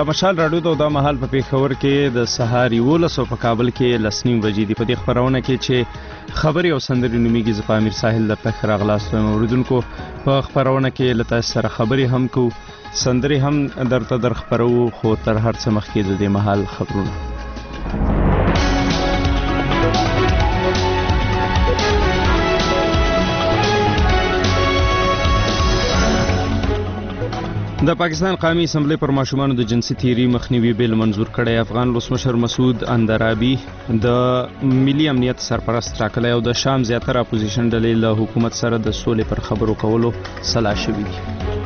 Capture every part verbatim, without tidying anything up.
د مشال راډیو ته دا مهال په پیښور کې د سهار یولس او په کابل کې لس نیم بجې دي. په دې خپرونه کې چې خبرې او سندرې نومیږي، زه په امیر ساحل درته ښه راغلاست وایم. اورېدونکو په خپرونه کې له تاسو سره خبرې هم کوو، سندرې هم درته در خپرو، خو تر هر څه مخکې د دې مهال خبرونه. د پاکستان قومي اسمبلی پر ماشومانو د جنسي تیري مخنیوي بیل منظور کړی. افغان ولسمشر مسعود اندرابي د ملي امنیت سرپرست ټاکلی او د شام زیاتره اپوزیشن ډلې له حکومت سره د سولې پر خبرو کولو سلا شوي دي.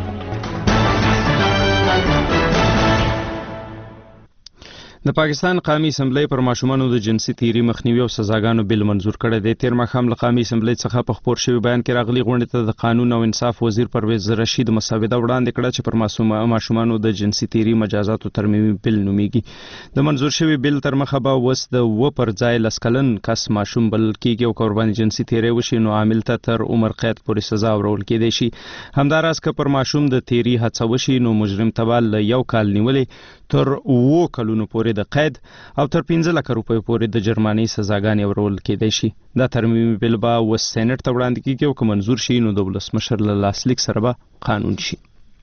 د پاکستان قومي اسمبلی پر ماشومانو د جنسي تیري مخنیوي او سزاګانو بیل منظور کړی دی. تیر ماښام له قومي اسمبلی څخه په خپور شوي بیان کې راغلي غونډې ته د قانون او انصاف وزیر پرویز رشید مسوده وړاندې کړه چې پر ماشومانو د جنسي تیري مجازاتو ترمیمي بیل نومیږي. د منظور شوي بیل تر مخه به اوس د و پر ځای لس کلن کس ماشوم بلل کېږي او که ورباندې جنسي تیری وشي نو عامل ته تر عمر قید پورې سزا ورکول کېدی شي. همداراز که پر ماشوم د تیري هڅه وشي نو مجرم ته به له یو کال نیولې تر اوو کلونو پورې د قید او تر پنځه لکه روپیو پورې د جرمانې سزاګانې ورکول کېدی شي. دا ترمیمي بیل به اوس سینټ ته وړاندې کېږي او که منظور شي نو د ولسمشر له لاسلیک سره به قانون شي.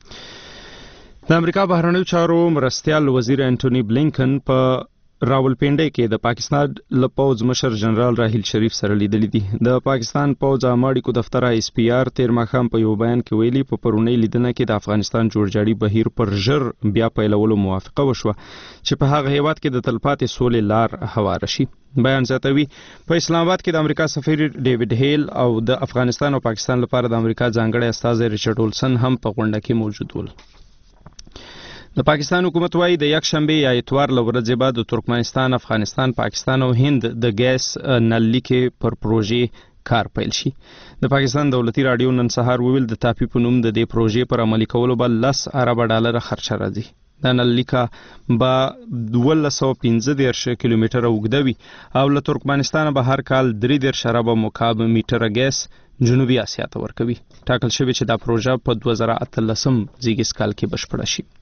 د امریکا بهرنیو چارو مرستیال وزیر انټونی بلینکن په راولپنډۍ کې د پاکستان له پوځ مشر جنرال راحیل شریف سره لیدلی دي. د پاکستان پوځ عامه اړیکو دفتر ایس پی آر تیر ماښام په یو بیان کې ویلي په پرونۍ لیدنه کې د افغانستان جوړجاړي بهیر پر ژر بیا پیلولو موافقه وشوه چې په هغه هیواد کې د تلپاتې سولې لار هواره شي. بیان زیاتوي په اسلام آباد کې د امریکا سفیر ډیوډ هیل او د افغانستان او پاکستان لپاره د امریکا ځانګړی استازی ریچارډ ولسن هم په غونډه کې موجود ول. د پاکستان حکومت وايي د یک شنبه یا اتوار له ورځې بعد د ترکمنستان، افغانستان، پاکستان او هند د ګیس نل لیکې پر پروژې کار پیل شي. د پاکستان دولتي راډیو نن سهار وویل د تاپی په نوم د دې پروژې پر عملي کولو به لس اربه ډالره خرچه راځي. دا نل لیکه به دولس سوه پنځه دېرش کیلومتره اوږده وي او له ترکمنستانه به هر کال درې دېرش اربه مکعب میټره ګیس جنوبي اسیا ته ورکوي. ټاکل شوی چې دا پروژه په دوه زره اتلسم زیږیز کال کې بشپړه شي.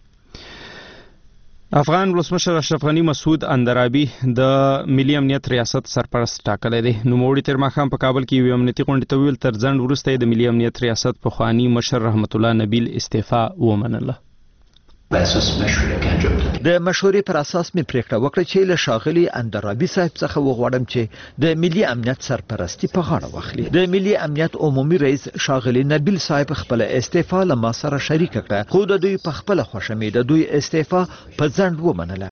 افغان ولسمشر اشرف غني مسعود اندرابي د ملي امنیت ریاست سرپرست ټاکلی دی. نوموړي تیر ماښام په کابل کې یوې امنیتي غونډې ته وویل تر ځنډ وروسته یې د ملي امنیت ریاست پخواني مشر رحمت الله نبیل استعفا ومنله. د مشورې پر اساس مې پریکړه وکړه چې له ښاغلي اندرابي صاحب څخه وغواړم چې د ملي امنیت سرپرستی په غاړه واخلي. د ملي امنیت عمومي رئیس ښاغلي نبیل صاحب خپل استعفا له ما سره شریک کړه، خو د دوی په خپل خوښه مې د دوی استعفا په ځنډ ومنله.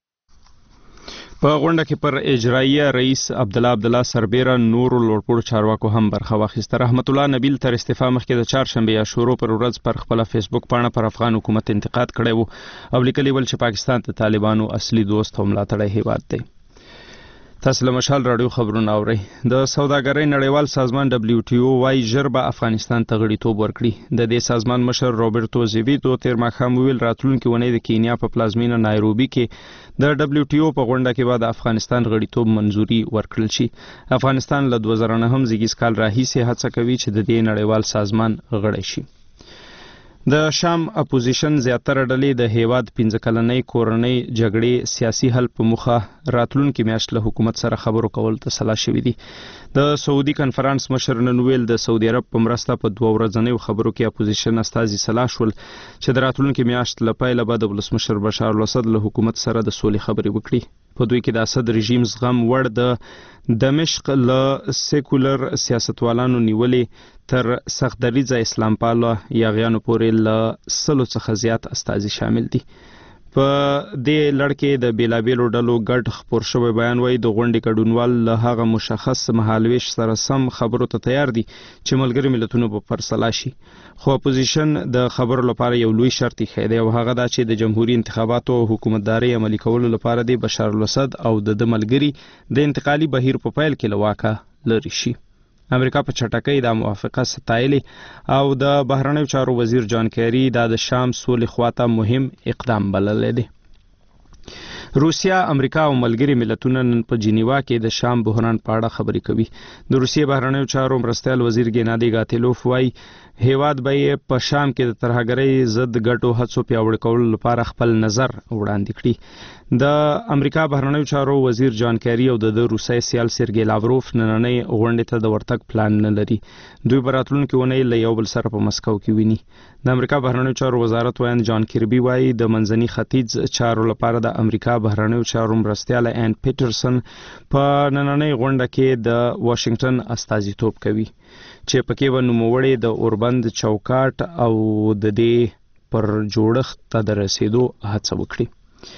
په غونډه کې پر اجراییه رئیس عبدالله عبدالله سربیره نورو لوړپوړو چارواکو هم برخه واخیسته. رحمت الله نبیل تر استعفا مخکې د چهارشنبې یا شورو پر ورځ پر خپله فیسبوک پاڼه پر افغان حکومت انتقاد کړی و او لیکلي ول چې پاکستان د طالبانو اصلي دوست او ملاتړی هیواد دی. تاسو له مشال راډیو خبرونه اورئ. د سوداګرۍ نړیوال سازمان دبلیو ټي او وايي ژر به افغانستان ته غړیتوب ورکړي. د دې سازمان مشر روبرټو زیویتو تیر ماښام وویل راتلونکې اونۍ د کینیا په پلازمینه نایروبي کې د دبلیو ټي او په غونډه کې به د افغانستان غړیتوب منظوري ورکړل شي. افغانستان له دوه زره نهم زیږیز کال راهیسې هڅه کوي چې د دې نړیوال سازمان غړی شي. د شام اپوزیشن زیاتره ډلې د هیواد پنځه کلنۍ کورنۍ جګړې سیاسي حل په موخه راتلونکې میاشت له حکومت سره خبرو کول ته سلا شوي دي. د سعودي کنفرانس مشر نن ویل د سعودي عرب په مرسته په دوه ورځنیو خبرو کې اپوزیشن استازي سلا شول چې د راتلونکې میاشت له پیله به د ولسمشر بشار الاسد له حکومت سره د سولې خبرې وکړي. په دوی کې د اسد رژیم زغم وړ د دمشق له سیکولر سیاستوالانو نیولې تر سخت دریځه اسلام پاله یاغیانو پورې له سلو څخه زیات استازي شامل دي. په دې لړ کې د بیلابیلو ډلو ګډ خپور شوی بیان وایي د غونډې ګډونوال له هغه مشخص مهالویش سره سم خبرو ته تیار دي چې ملګري ملتونو په فیصله شي، خو اپوزیشن د خبرو لپاره یو لوی شرط یې دی او هغه دا چې د جمهوریت انتخاباتو او حکومتداري عملي کولو لپاره د بشار الاسد او د ملګري د انتقالي بهیر په پیل کې له واکه لري شي. امریکا په چټکۍ د موافقه ستایلې او د بهرنیو چارو وزیر جان کیری دا د شام سولې خواته مهم اقدام بللی دی. روسیا، امریکا او ملګري ملتونه نن په جنیوا کې د شام بحران په اړه خبرې کوي. د روسیې بهرنیو چارو مرستیال وزیر ګینادي ګاتیلوف وایي هیواد به په شام کې د ترهګرۍ ضد ګټو هڅو پیاوړي کولو لپاره خپل نظر وړاندې کړي. د امریکا بهرنیو چارو وزیر جان کیری او د روسیې سیال سرګی لاوروف نننۍ غونډې ته د ورتګ پلان نه لري. دوی په راتلونکي اونۍ له یو بل سره په مسکو کې ویني. د امریکا بهرنیو چارو وزارت وایي جان کیربي وایي د منځني ختیځ چارو لپاره د امریکا بهرنیو چارو مرستیال ان پیټرسن په نننۍ غونډه کې د واشنگټن استازیتوب کوي چې پکې به نوموړی د اوربند چوکاټ او د دې پر جوړښت ته د رسیدو هڅه وکړي.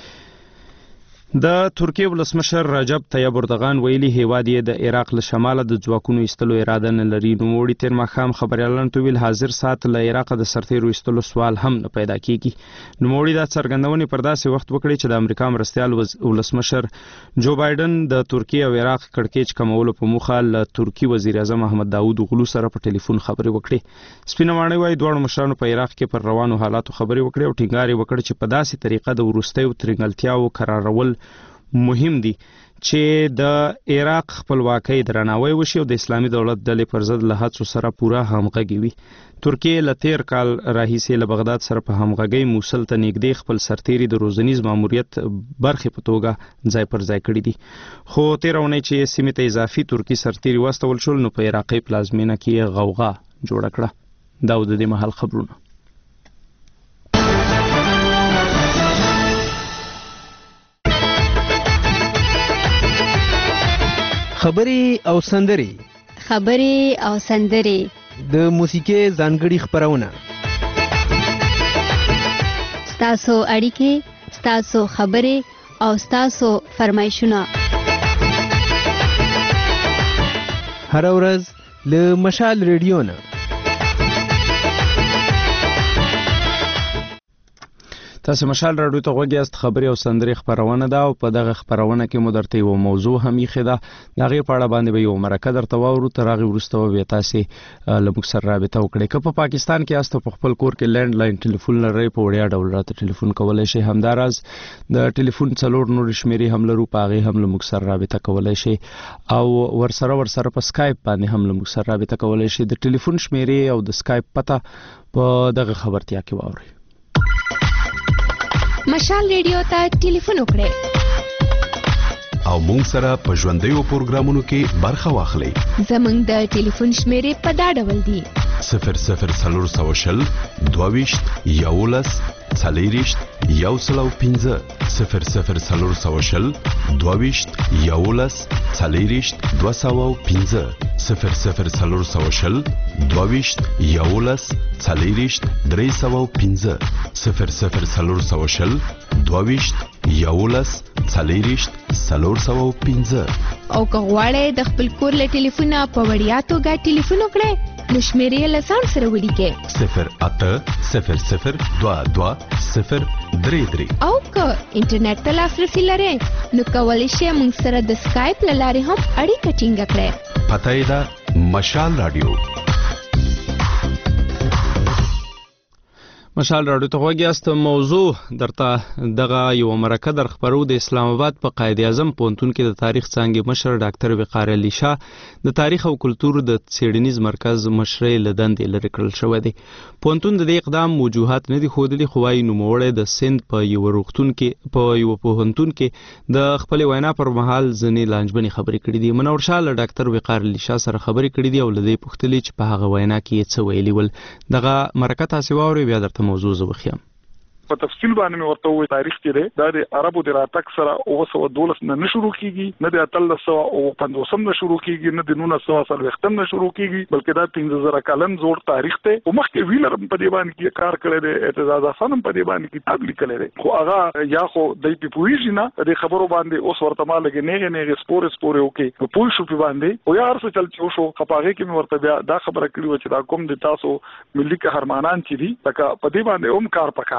د ترکیې ولسمشر رجب طیب اردوغان ویلي هیواد یې د عراق له شماله د ځواکونو ایستلو اراده نه لري. نوموړي تیر ماښام خبریالانو ته ویل حاضر ساعت له عراق د سرتیرو ایستلو سوال هم نه پیدا کیږي. نوموړي دا څرګندونې پر داسې وخت وکړي چې د امریکا مرستیال ولسمشر جو بایدن د ترکیې او عراق کړکېچ کمولو په موخه له ترکي وزیر اعظم احمد داود اوغلو سره په ټلیفون خبرې وکړي. سپینه ماڼۍ وایي دواړو مشرانو په عراق کې پر روانو حالاتو خبرې وکړي او ټینګار یې وکړ چې په داسې طریقه د وروستیو ترنګلتیاو قرارول مهم دي چې د عراق خپلواکۍ درناوی وشي او د اسلامي دولت ډلې پر ضد له هڅو سره پوره همغږي وي. ترکیې له تیر کال راهیسې له بغداد سره په همغږۍ موصل ته نږدې خپل سرتیري د روزنیز ماموریت برخې په توګه ځای پر ځای کړي دي. خو تیر اونۍ چې سیمې ته اضافي ترکي سرتیري واستول شول نو په عراقي پلازمینه کې غوغا جوړه کړه. دا د دې مهال خبرونه. خبري او سندري خبري او سندري د موسیقي ځانګړي خبرونه ستاسو اړیکې ستاسو خبري او ستاسو فرمایشونه هر ورځ له مشال ریډیو نه. تاسو مشال راډیو ته غوږی یاست. خبري او سندري خبرونه ده او په دغه خبرونه کې مو درته یو موضوع هم یې ده. دغه په اړه باندې به یو مرکه درته واورو. تر هغه وروسته به تاسو له موږ سره رابطه وکړئ. که په پاکستان کې یاست په خپل کور کې لینډ لاین ټلیفون لرئ په وړیا ډول راته ټلیفون کولای شئ. همداراز د ټلیفون څلور نور شمیرې هم لرو په هغه هم له موږ سره رابطه کولای شئ او ورسره ورسره په سکایپ باندې هم له موږ سره رابطه کولای شئ. د ټلیفون شمیرې او د سکایپ پته په دغه خبرتیا کې واورئ. مشال ریډیو ته ټلیفون وکړئ او مونږ سره په ژوندیو پروګرامونو کې برخه واخلئ. زمونږ د ټلیفون شمیرې په دا ډول دي: صفر صفر څلور سوه شل دوه ویشت یولس څلېرویشت یو سل او پنځه صفر صفر څلور سوه شل دوه ویشت یولس څلېرویشت دوه سوه او پنځه صفر صفر څلور سوه شل دوه ویشت یولس څلېرویشت درې سوه او پنځه صفر صفر څلور سوه شل دوه ویشت یولس څلېرویشت څلور سوه او پنځه. او که غواړئ د خپل کور له ټلیفونه په وړیا توګه ټلیفون وکړئ نو شمیرې له ځان سره ولیکئ: صفر اته صفر صفر دوه دوه صفر درې درې. او که انټرنیټ ته لاسرسي لرئ نو کولی شئ موږ سره د سکایپ له لارې هم اړیکه ټینګه کړئ. پته یې ده مشال راډیو. مشال راډیو ته غوږی یاست. موضوع درته دغه یو مرکه در خبرو د اسلام آباد په قائد اعظم پوهنتون کې د تاریخ څانګې مشر ډاکټر وقار علي شاه د تاریخ او کلتور د څېړنیز مرکز مشرۍ له دندې لرې کړل شوی دی. پوهنتون د دې اقدام وجوهات نه دي ښودلي خو وایي نوموړی د سند په یو روغتون کې په یو پوهنتون کې د خپلې وینا پر مهال ځینې لانجمنې خبرې کړې دي. منور شاه له ډاکټر وقار علي شاه سره خبرې کړې دي او له دې پوښتلي چې په هغه وینا کې یې څه ویلي ول. دغه مرکه تاسې واورئ بیا درته موضوع زه وښیم. په تفصیل باندې مې ورته وویل تاریخ کې دی دا د عربو د راتګ سره اوه سوه دولس نه نه شروع کېږي، نه د اتلس سوه اوه پنځوسم نه شروع کېږي، نه د نولس سوه څلوېښتم نه شروع کېږي، بلکې دا پنځه زره کلن زوړ تاریخ دی. خو مخکې ویلر هم په دې باندې کې کار کړی دی، اعتزاز حسن هم په دې باندې کتاب لیکلی دی، خو هغه یا خو دی پې پوهېږي نه د دې خبرو باندې. اوس ورته ما لږې نیغې نیغې سپورې سپورې وکړې نو پوه شو پې باندې، خو یا هر څه چل چې وشو خو په هغې کې مې ورته بیا دا خبره کړې وه چې دا کوم د تاسو ملي قهرمانان چې دي لکه په دې باندې هم کار پکار دی. خو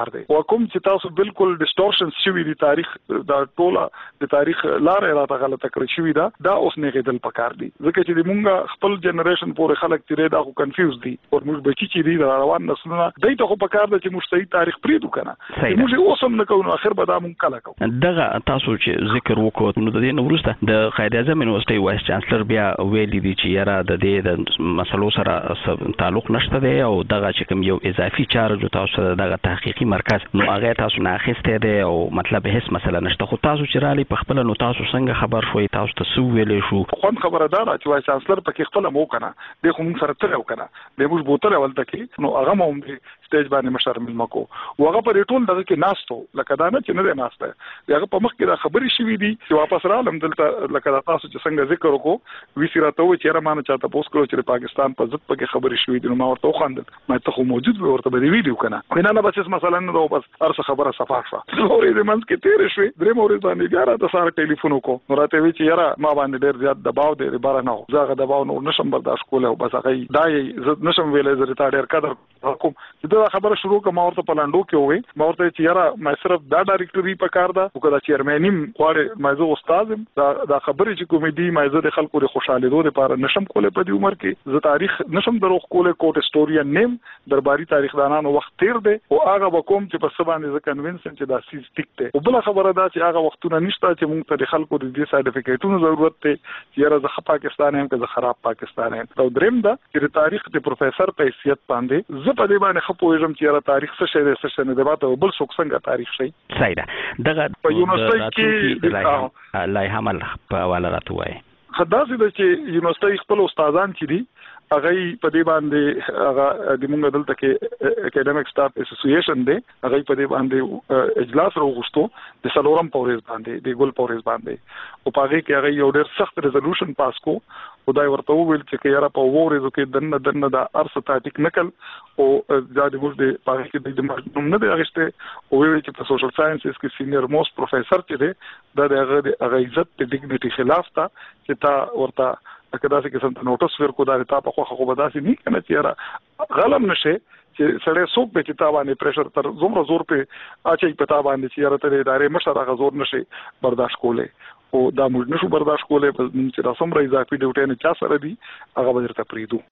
کوم چې تاسو بالکل ډیسټورشن شوی دی تاریخ دا ټوله د تاریخ لارې راته غلطه کړی شوی دا دا اوس نه غیدل پکار دی ځکه چې موږ خپل جنریشن پورې خلک تیرې دا خو کنفیوز دي او موږ بچی چې دی روان نسلونه دای ته خو پکار دی چې موږ صحیح تاریخ پریدو کنه موږ اوس هم نه کوو اخر به دا مونږ کله کوو دغه تاسو چې ذکر وکړو نو د دې وروسته د قائد اعظم یونیورسيټي وایس چانسلر بیا ویلي دي چې یاره د دې د مسلو سره تعلق نشته دی او دغه چې کوم یو اضافي چارج تاسو دغه تحقیقي مرکز نو هغه تاسو نه اخیسته دی او مطلب هیڅ مسله نشته خو تاسو چې رالي په خپل نو تاسو څنګه خبر شوي تاسو ته سو ویلې شو خو خبره دا چې وایس چانسلر پکې خپل مو کنه د خو موږ سره تل وکنه د موږ بوتل ولته کې نو هغه مو سټیج باندې مشر ملمکو وغه پر ټول دغه کې ناستو لکه دا نه چې نه ناسته هغه په مخ کې دا خبرې شوې دي چې واپس رالم دلته لکه تاسو چې څنګه ذکر وکړو وی سي راته و چې را مانه چاته پوس کړو چې پاکستان په ضد پکې خبرې شوې دي نو ما ورته خواندل مې ته خو موجود و ورته به ویډیو کنه وینا نه بس مثلا نو بس ارڅ خبره صفه شو اورې د منځ کې تیر شوې درې مورې باندې بیا راته سره ټلیفون وکړو نو راته وی چې یاره ما باندې ډېر زیات دباو دی بار نه زغه دباو نو نشم برداشت کوله بس هغه دای عزت نشم ویلې زه ته ډېر قدر حکم دا خبره شروع کوم ورته پلاندو کې وې ما ورته چې یاره ما صرف دا ډایرکټوري پکار ده او کله چیرمنیم غواړي ما زه استاد دا دا خبرې چې کومې دي ما زه د خلکو د خوشاله دوه لپاره نشم کوله په دې عمر کې زه تاریخ نشم دروغ کوله کوټ هیستورین نیم درباري تاریخ دانانو وخت تیر دی او هغه وکوم چې په سبا نه کنوینس چې دا سیس ټیک ته او بل خبره دا چې هغه وختونه نشته چې موږ ته د خلکو د دې سرټیفیکیټونو ضرورت ته چې یاره زه پاکستان هم که زه خراب پاکستان هم او دریم دا چې د تاریخ د پروفیسور په حیثیت باندې زه په دې باندې خپوږم چې یاره تاریخ څه شی دی څه شی نه دی باته بل څوک څنګه تاریخ شي صحیح ده دغه په یونیورسيټي کې لای عمل په والا راته وای خداسي د چې یونیورسيټي خپل استادان چې دي هغه په دې باندې هغه د موږ دلته کې اکیډمیک سټاف اسوسییشن دی هغه په دې باندې اجلاس راوغوښتو د سلورم پورز باندې د ګل پورز باندې او په هغه کې هغه یو ډېر سخت ریزولوشن پاس کو خدای ورته وویل چې یاره په وورې کې دنه دنه د ارث تاټیک نکل او دا د موږ د په هغه کې د معلوم نه دی اغشته او ویل چې په سوشل ساينسز کې سینیئر موست پروفیسور چې دی دا د هغه د هغه عزت د ډیګنیټي خلاف تا چې تا ورته کدا چې څنګه نوټس ورکو دا ته په خو خو به داسې نه کنه چې را غلم نشه چې سړی څوک به چې تا باندې پریشر تر زمره زور په اچي په تا باندې چې را ته ادارې مشر هغه زور نشي برداشت کوله او دا موږ نشو برداشت کوله په چې رسم را اضافي ډیوټي نه چا سره دي هغه به درته پریدو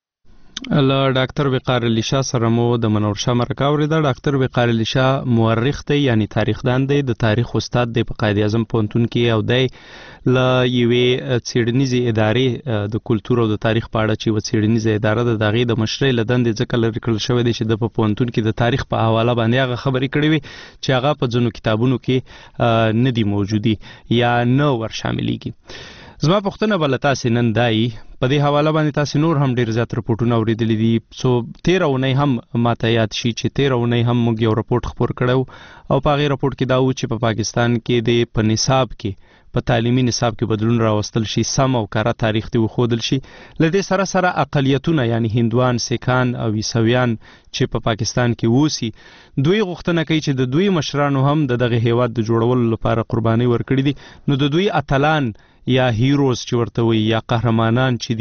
له ډاکټر وقار علي شاه سره مو د منور شاه مرکه اوریده ډاکټر وقار علي شاه مورخ دی یعنی تاریخ دان دی د تاریخ استاد دی په قائد اعظم پونتون کې او دی ل یوې څېړنیزې ادارې د کلتور او د تاریخ په اړه چې و څېړنیزه اداره د دغې د مشرۍ لدند ځکه لري کړل شوی دی چې د په پونتون کې د تاریخ په حواله باندې هغه خبرې کړې وي چې هغه په ځینو کتابونو کې نه دي موجودي یا نه ور شاملېږي زما پوښتنه بل تاسو نن دای په دې حواله باندې تاسو نور هم ډیر زیات رپورټونه اوریدلي دي سو تیرہ ونې هم ماته یاد شي چې تیرہ ونې هم موږ یو رپورټ خبر کړو او په هغه رپورټ کې دا و چې په پاکستان کې د په نصاب کې په تعلیمي نصاب کې بدلون راوستل شي سم او کاره تاریخ دی خودل شي لدې سره سره اقلیتونه یعنی هندوان سیکان او عیسویان چې په پاکستان کې ووسی دوی غوښتنه کوي چې د دوی مشرانو هم د دغه هیواد د جوړولو لپاره قرباني ورکړي دي نو د دوی اتلان یا هیروز چې ورته وي یا قهرمانان چې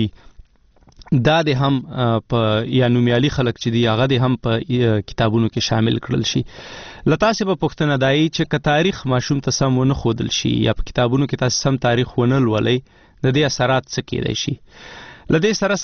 دي دا د هم په یا نومیالي خلک چې دي هغه د هم په کتابونو کې شامل کړل شي لتاسې په پښتنه دای چې ک تاریخ ماشوم ته سم ونه خودل شي یا په کتابونو کې تاسو سم تاریخ ونه لولئ د دې اثرات څه کېدای شي لدې سره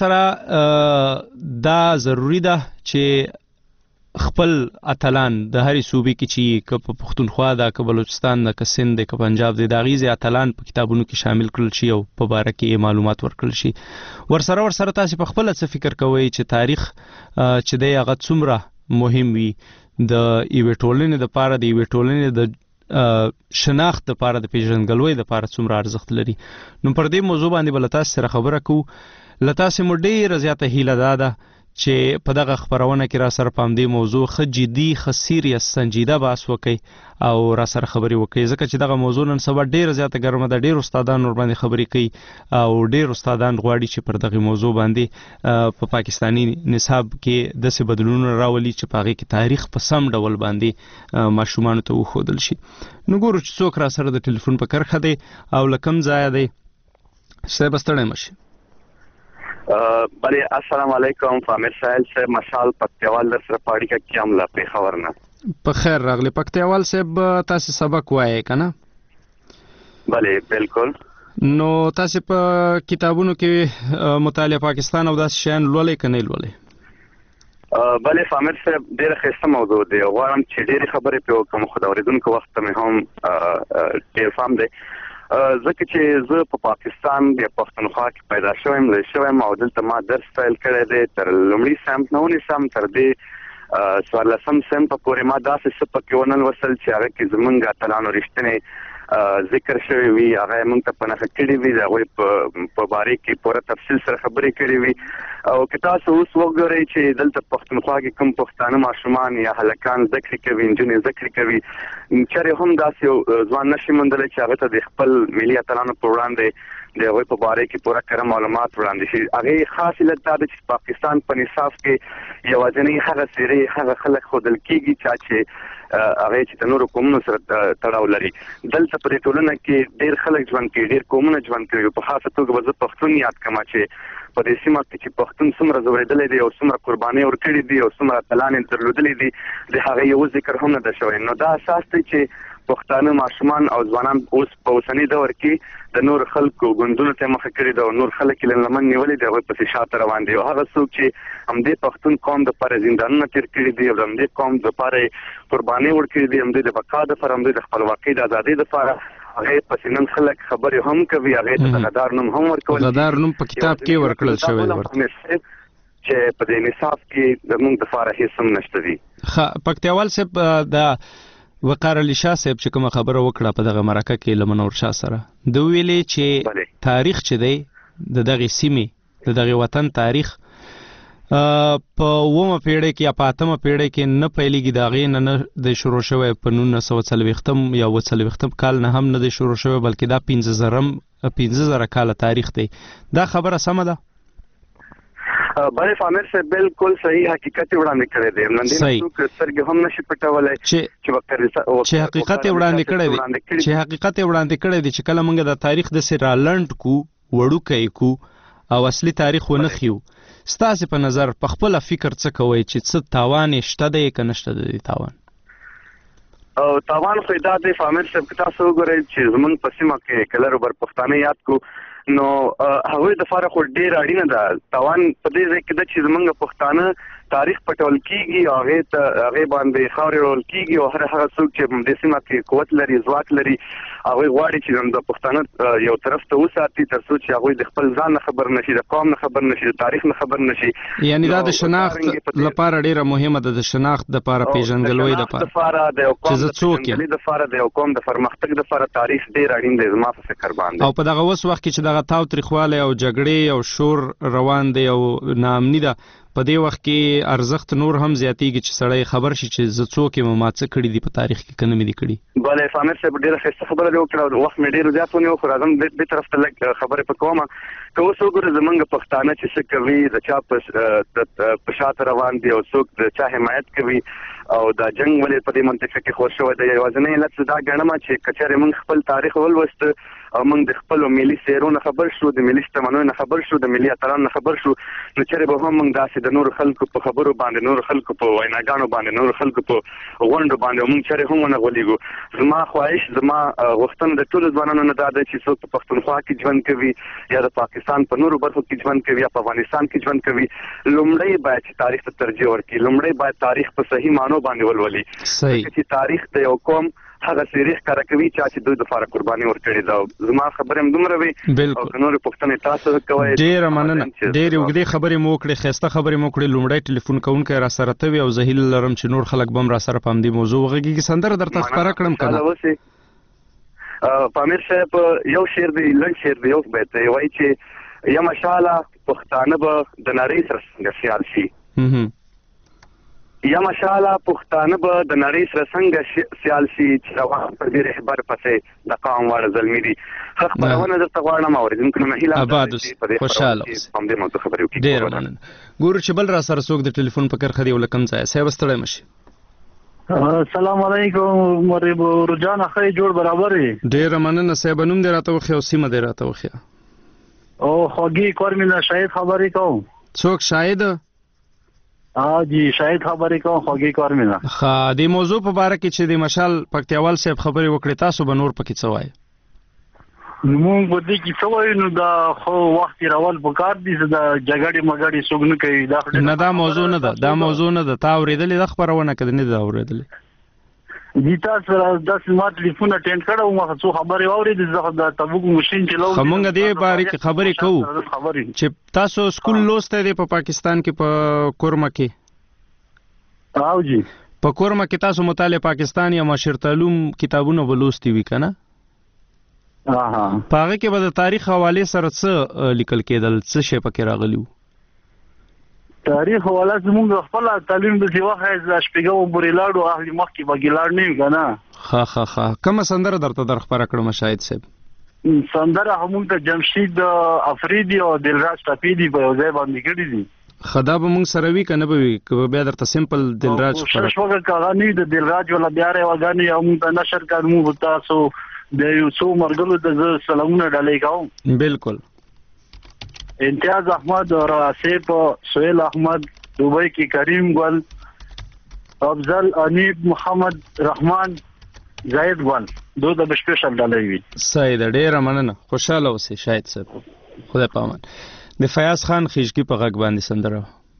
سره دا ضروری ده چې خپل اتلان د هرې صوبې کې چې که په پښتونخوا ده که بلوچستان ده که سند ده که پنجاب ده د هغې ځای اتلان په کتابونو کې شامل کړل شي او په باره کې معلومات ورکړل شي ورسره ورسره تاسې په خپله څه فکر کوئ چې تاریخ چې دی هغه څومره مهم وي د یوې ټولنې دپاره د یوې ټولنې د شناخت دپاره د پیژندګلوۍ دپاره څومره ارزښت لري نو پر دې موضوع باندې به له تاسې سره خبره کوو له تاسې مو ډېره زیاته هیله دا ده چې په دغه خبرونه کې را سره په همدې موضوع ښه جدي ښه سیریس سنجیده بحث وکړئ او را سره خبرې وکړئ ځکه چې دغه موضوع نن سبا ډېره زیاته ګرمه ده ډېر استادان ورباندې خبرې کوي او ډېر استادان غواړي چې پر دغه موضوع باندې په پاکستاني نصاب کې داسې بدلونونه راولي چې په هغې کې تاریخ په سم ډول باندې ماشومانو ته وښودل شي نو ګورو چې څوک را سره د ټلیفون په کرښه دی او له کوم ځایه دی صاحب ستړی مه شي بله السلام علیکم فامر ساحل سے مشال پتیوال در سره پاڑی کا کیا ملا پی خبر نه په خیر راغلی. پکتیوال صاحب تاسو سبق وایې کنه؟ بله بالکل. نو تاسو په کتابونو کې مطالعه پاکستان او داسې شیان لولئ که نه لولئ؟ بله فامر صاحب ډېره ښایسته موضوع دی. غواړم چې ډېرې خبرې پرې وکړم خو د اورېدونکو وخت ته مې هم ډېر پام دی ځکه چې زه په پاکستان یا پښتونخوا کې پیدا شویم لوی شویم او دلته ما درس پیل کړی دی تر لومړي صنف نه ونیسم تر دې څوارلسم صنفه پورې ما داسې څه پکې ونه لوستل چې هغه کې زموږ اتلانو رښتینی ذکر شوی وي هغه موږ ته په نښه کړي وي د هغوی په باره کې پوره تفصیل سره خبرې کړې وي او که تاسو اوس وګورئ چې دلته پښتونخوا کې کوم پښتانه ماشومان یا هلکان زده کړې کوي نجونې زده کړې کوي چېرې هم داسې یو ځوان نشي موندلی چې هغه ته د خپل ملي اتلانو په وړاندې د هغوی په باره کې پوره کره معلومات وړاندې شي. هغې خاص علت دا ده چې پاکستان په نصاب کې یوازینی هغه څېرې هغه خلک ښودل کېږي چا چې هغه چې د نورو قومونو سره تړاو لري. دلته په دې ټولنه کې ډېر خلک ژوند کوي ډېر قومونه ژوند کوي. په خاصه توګه به زه پښتون یاد کړم چې په دې سیمه کې چې پښتون څومره ځورېدلی دی او څومره قربانۍ ورکړي دي او څومره اتلان یې درلودلي دي د هغه یو ذکر هم نه ده شوی. نو دا اساس دی چې پښتانه ماشومان او ځوانان اوس په اوسني دور کې د نور خلکو ګوندونو ته مخه کړې ده او نور خلک یې له لمن نیولي دي هغوی پسې شاته روان دي او هغه څوک چې همدې پښتون قوم دپاره زندانونه تېر کړي دي او د همدې قوم دپاره یې قربانۍ ورکړي دي همدې د بقا دپاره همدې د خپلواکۍ د ازادۍ دپاره هغې پسې نن خلک خبرې هم کوي هغې ته د غدار نوم هم ورکول غدار نوم په کتاب کې ورکړل شوی ورته چې په دې نصاب کې زموږ دپاره هېڅ هم نشته دي. ښه پکتیوال صاحب د وقار علي شاه صاحب چې کومه خبره وکړه په دغه مرکه کې له منور شاه سره د ویلې چې تاریخ چې دی د دغې سیمې د دغې وطن تاریخ په اوومه پیړۍ کې یا په اتمه پیړۍ کې نه پیلېږي د هغې نه نه دی شروع شوی په نولس سوه څلوېښتم یا اووه څلوېښتم کال نه هم نه دی شروع شوی بلکې دا پنځه زرم پنځه زره کاله تاریخ دی. دا خبره سمه ده؟ بله فامر صاحب بالکل صحیح حقیقت یې وړاندې کړی دی. نن څوک سترګې هم نشي پټولی چې حقیقت یې وړاندې کړی دی چې حقیقت یې وړاندې کړی دی چې کله موږ د تاریخ داسې رالنډ کو وړوکی کو او اصلي تاریخ ونه ښیو ستاسې په نظر په خپله فکر څه کوئ چې څه تاوان یې شته دی که نشته د دې تاوان؟ او تاوان خو یې دا دی فامر صاحب که تاسو وګورئ چې زموږ په سیمه کې که لر بر پښتانه یاد کړو نو هغوی دپاره خو ډېره اړینه ده. تاوان په دې ځای کې ده چې زموږ پښتانه تاریخ پټول کېږي او هغې ته هغې باندې خاورې رول کېږي او هر هغه څوک چې دې سیمه کې قوت لري ځواک لري هغوی غواړي چې د پښتانه یو طرف ته وساتي تر څو چې هغوی د خپل ځان نه خبر نشي د قوم نه خبر نشي د تاریخ نه خبر نشي. یعنې دا د شناخت لپاره ډېره مهمه ده د شناخت دپاره پیژندګلوۍ دپاره چې زه څوک یم دپاره د یو قوم د پرمختګ دپاره تاریخ ډېر اړین دی زما په فکر باندې. او په دغه اوس وخت کې چې دغه تاو تریخوالی او جګړې او شور روان دی او ناامني ده په دې وخت کې ارزښت نور هم زیاتېږي چې سړی خبر شي چې زه څوک یم ما څه کړي دي په تاریخ کې که نه مې دي کړي. بله فامر صاحب ډېره ښایسته خبره دې وکړه وخت مې ډېر زیات ونیو خو راځم دې طرف ته لږ خبرې په کومه که اوس وګورو زموږ پښتانه چې څه کوي د چا په شاته روان دي او څوک د چا حمایت کوي او دا جنګ ولې په دې منطقه کې خور شوی دی. یوازینی علت دا ګڼم چې که چېرې موږ خپل تاریخ ولوست او موږ د خپلو ملي څېرو نه خبر شو د ملي شتمنیو نه خبر شو د ملي اتلانو نه خبر شو نو چېرې به هم موږ داسې د نورو خلکو په خبرو باندې نورو خلکو په ویناګانو باندې نورو خلکو په غونډو باندې موږ چېرې هم ونه غولېږو. زما خواهش زما غوښتنه د ټولو ځوانانو نه دا ده چې څوک په پښتونخوا کې ژوند کوي یا د پاکستان په نورو برخو کې ژوند کوي یا په افغانستان کې ژوند کوي لومړی باید چې تاریخ ته ترجیح ورکړي لومړی باید تاریخ په صحیح معنو باندې ولولي چې تاریخ د یو قوم هغه څېرې ښکاره کوي چا چې دوی دپاره قرباني ورکړې ده. زما خبرې هم دومره وي او که نورې پوښتنې تاسو کوئ. ډېره مننه ډېرې اوږدې خبرې مو وکړې ښایسته خبرې مو وکړې. لومړی ټلیفون کوونکی را سره ته وي او زه هیله لرم چې نور خلک به هم را سره په همدې موضوع وغږېږي. سندره درته خپاره کړم که نه؟ پامیر صاحب یو شعر دی لنډ شعر دی یو بیت دی وایي چې یم شاله پښتانه به د نړۍ سره څنګه سیال شي یم شاله پښتانه به د نړۍ سره څنګه سیال شي چې روان پر دې رهبر پسې د قام واړه زلمي دي. ښه خپرونه درته غواړم اورېدونکو نه مې هیله ده خوشحاله اوسئ. همدې موضوع خبرې وکړي. ډېره مننه. ګورو چې بل را سره څوک د ټلیفون په کرښه دی او له کوم ځایه صاحب ستړی مه شي. السلام علیکم مریب رجان اخی جوړ برابر یې. ډېره مننه صاحب نوم دې راته وښیه او سیمه دې راته وښیه. او خوږې کور مې نه شاهد خبرې کوم. څوک شاهد؟ ها جی شاید خبرې کوم خوږی کار مې نه ها د موضوع په اړه کې چې د مشال پکتیوال صاحب خبرې وکړې تاسو به نور پکې څه وایي موږ په دې کې څه وایو نو دا خو وخت راول پکار دي چې دا جګړې مګړې څوک نه کوي دا نه دا موضوع نه ده دا موضوع نه ده تا اورېدلې د خبرونه کړي نه دا اورېدلې دي تاسو د سمارټ ټلیفون اټینډ کړو ما څه خبرې اورېدې زه د تبوک ماشين چلاو همغه دې باره کې خبرې کوو چې تاسو سکول لوسته دی په پاکستان کې په کورما کې او جی په کورما کې تاسو مطالعه پاکستان یا معاشرت علوم کتابونه ولوستي وی کنه اها پاره کې به د تاریخ حواله سره څه لیکل کېدل څه شی پکې راغلیو تاریخ حواله زموږ خپل تعلیم د سیوا خیز شپږو پورې لاړو اهلي مخ کې بګیلاړ نه کنه ها ها ها کوم سندره درته در خبره کړم شاید صاحب سندره همون ته جمشید افریدی او دلراج ټاپیدی په ځای باندې کړی دي خدا به مونږ سره وی کنه به وی بیا درته سیمپل دلراج پر شوګه کاغانی د دلراج ولا بیا ری وګانی او موږ نشر کړو تاسو د یو څو مرګلو د سلامونه ډالې کوم بالکل امتیاز احمد اور آصف سہیل احمد دبئی کی کریم گل افضل انیب محمد رحمان زاید گل دو د سپیشل ډالې وی سید ډیر مننه خوشاله اوسې شاید صاحب خدای پامان د فیاض خان خیشکی په غږ باندې سندره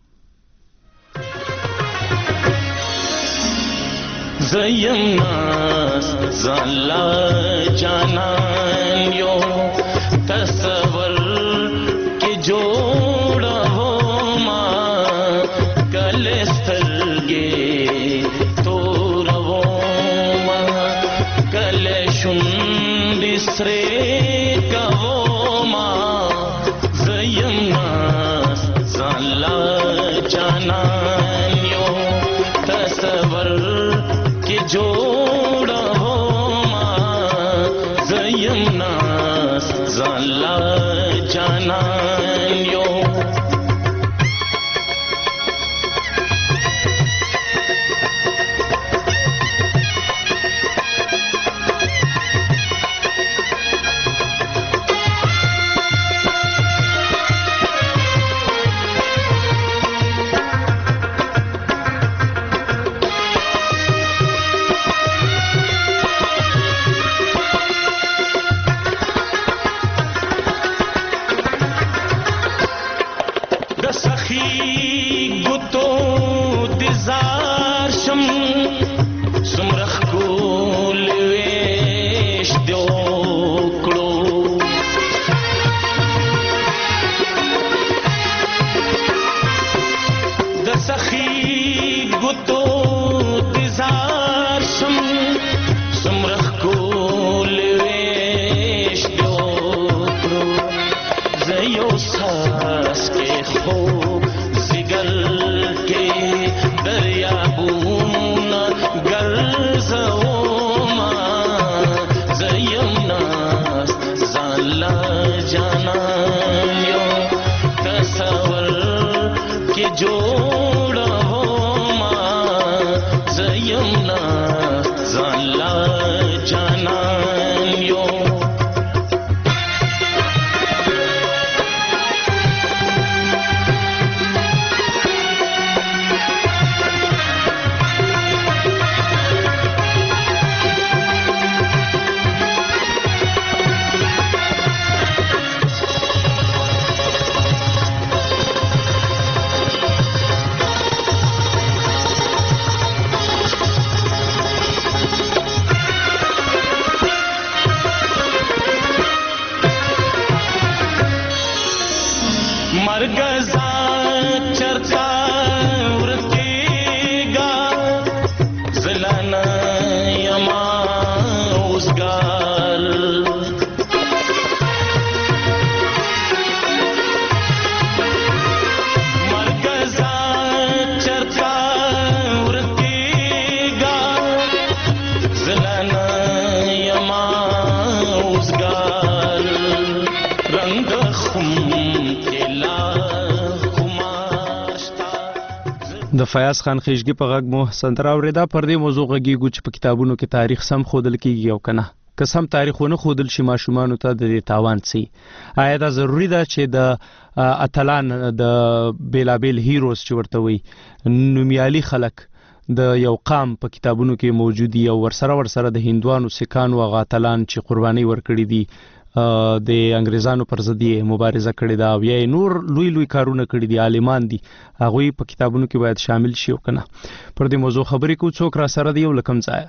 زیم ناس زالا جانان یو تصور کی جوڑا ہو ماں کل سترگے تو رو ماں کل شندی سرے کا وہ ماں زیم ناس زالا جانان یو تصور جوڑا ہو ماں زیم ناس زالا جانان یو د فیاض خان خیشګي په غږ مو سندره اوریدا پر دې موضوع غږیږو چې په کتابونو کې تاریخ سم خودل کیږي او کنه که سم تاریخ ونه ښودل شي ماشومانو ته د دې تاوان څه آیا دا ضروري ده چې د اتلان د بیلابیل هیروز چې ورته وي نومیالي خلک د یو قام په کتابونو کې موجودي او ورسره ورسره د هندوانو سکانو او اتلان چې قرباني ورکړي دي د انګریزانو پر ضد یې مبارزه کړې ده او یا نور لوی لوی کارونه کړي دي عالمان دي هغوی په کتابونو کې باید شامل شي او کنه پر دې موضوع خبرې کوو څوک را سره دی یو لکم ځای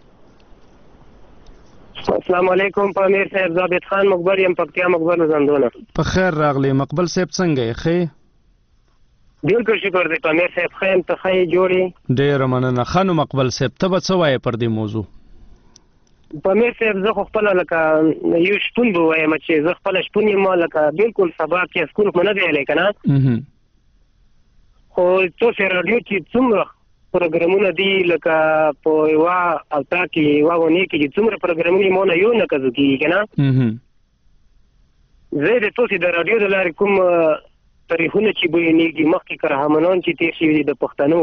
السلام علیکم پامیر صاحب ضابط خان مقبر یم پکتیا مقبر زندونه په خیر راغلی مقبل صاحب څنګه یې ښه بالکل شکر دی پامیر صاحب خیم ته ښه جوړې ډېره مننه ښه نو مقبل صاحب ته به څه وایې پر دې موضوع پامیر صاحب زه خو خپله لکه یو شپون به وایم چې زه خپله شپون یم لکه بالکل سبا کې سکول خو نه دی هلی که نه خو تاسې راډیو کې څومره پروګرامونه دي لکه په یوه هفته کې یوه اونۍ کې چې څومره پروګرامونه مو نه یو نقض کېږي که نه زه د تاسې د راډیو د لارې کوم تاریخونه چې بیانېږي مخکې قهرمانان چې تېر شوي دي د پښتنو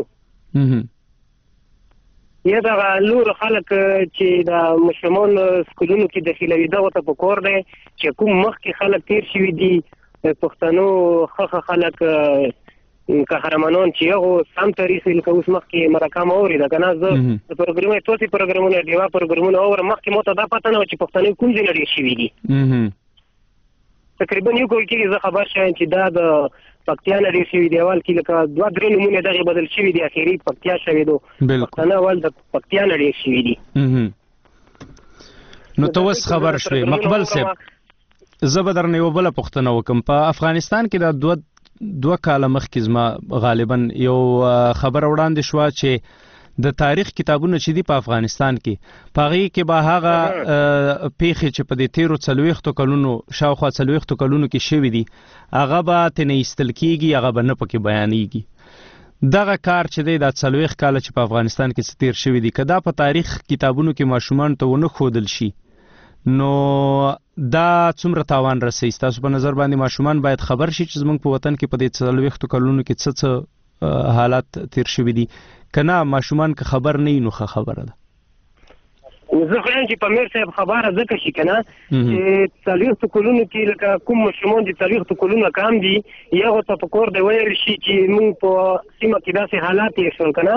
یا دغه نور خلک چې د مشرانو سکولونو کې داخلوي دغه ته پکار دی چې کوم مخکې خلک تېر شوي دي د پښتنو ښه خلک قهرمانان چې هغه سم تاریخ لکه اوس مخکې مرکه مو اورېده که نه زه د پروګرامونو تاسې پروګرامونه ډېوه پروګرامونه اورم مخکې ما ته دا پته نه وه چې پښتانه کوم ځای نه ډېر شوي دي تقریبا یو کال کېږي زه خبر شوم چې دا د پکتیا نه ډېر شوي دي اول کې لکه دوه درې نومونه دغې بدل شوي دي اخري پکتیا شوي دو پښتانه اول د پکتیا نه ډېر شوي دي نو ته اوس خبر شوې مقبل صاحب زه به درنه یوه بله پوښتنه وکړم په افغانستان کې دا دوه دوه کاله مخکې زما غالبا یو خبره وړاندې شوه چې د تاریخ کتابونه چې دي په افغانستان کې په هغې کې به هغه پیښې چې په دې تیرو څلوېښتو کلونو شاوخوا څلوېښتو کلونو کې شوي دي هغه به ترې ایستل کېږي هغه به نه پکې بیانېږي دغه کار چې دی دا څلوېښت کاله چې په افغانستان کې څه تیر شوي دي که دا په تاریخ کتابونو کې ماشومانو ته ونه ښودل شي نو دا څومره تاوان رسوي ستاسو په نظر باندې ماشومان باید خبر شي چې زموږ په وطن کې په دې څلوېښتو کلونو کې څه څه حالات تیر شوي دي که نه ماشومان که خبر نه وي نو ښه خبره ده زه خو یم چې پامیر صاحب خبره ځکه شي که نه چې څلوېښتو کلونو کې لکه کوم ماشومان چې څلوېښتو کلونه کم دي هغو ته پکار دی ویل شي چې موږ په سیمه کې داسې حالات تېر شول که نه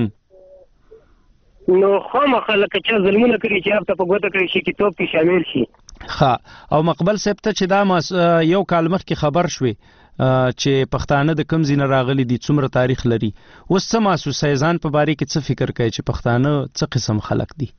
نو خامخا لکه چا ظلمونه کړي چې هغه ته په ګوته کړی شي کتاب کې شامل شي ښه او مقبل صاحب ته چې دا یو کال مخکې خبر شوې چې پښتانه د کوم ځای نه راغلي دي څومره تاریخ لري اوس څه محسوسوي ځان په باره کې څه فکر کوي چې پښتانه څه قسم خلک دي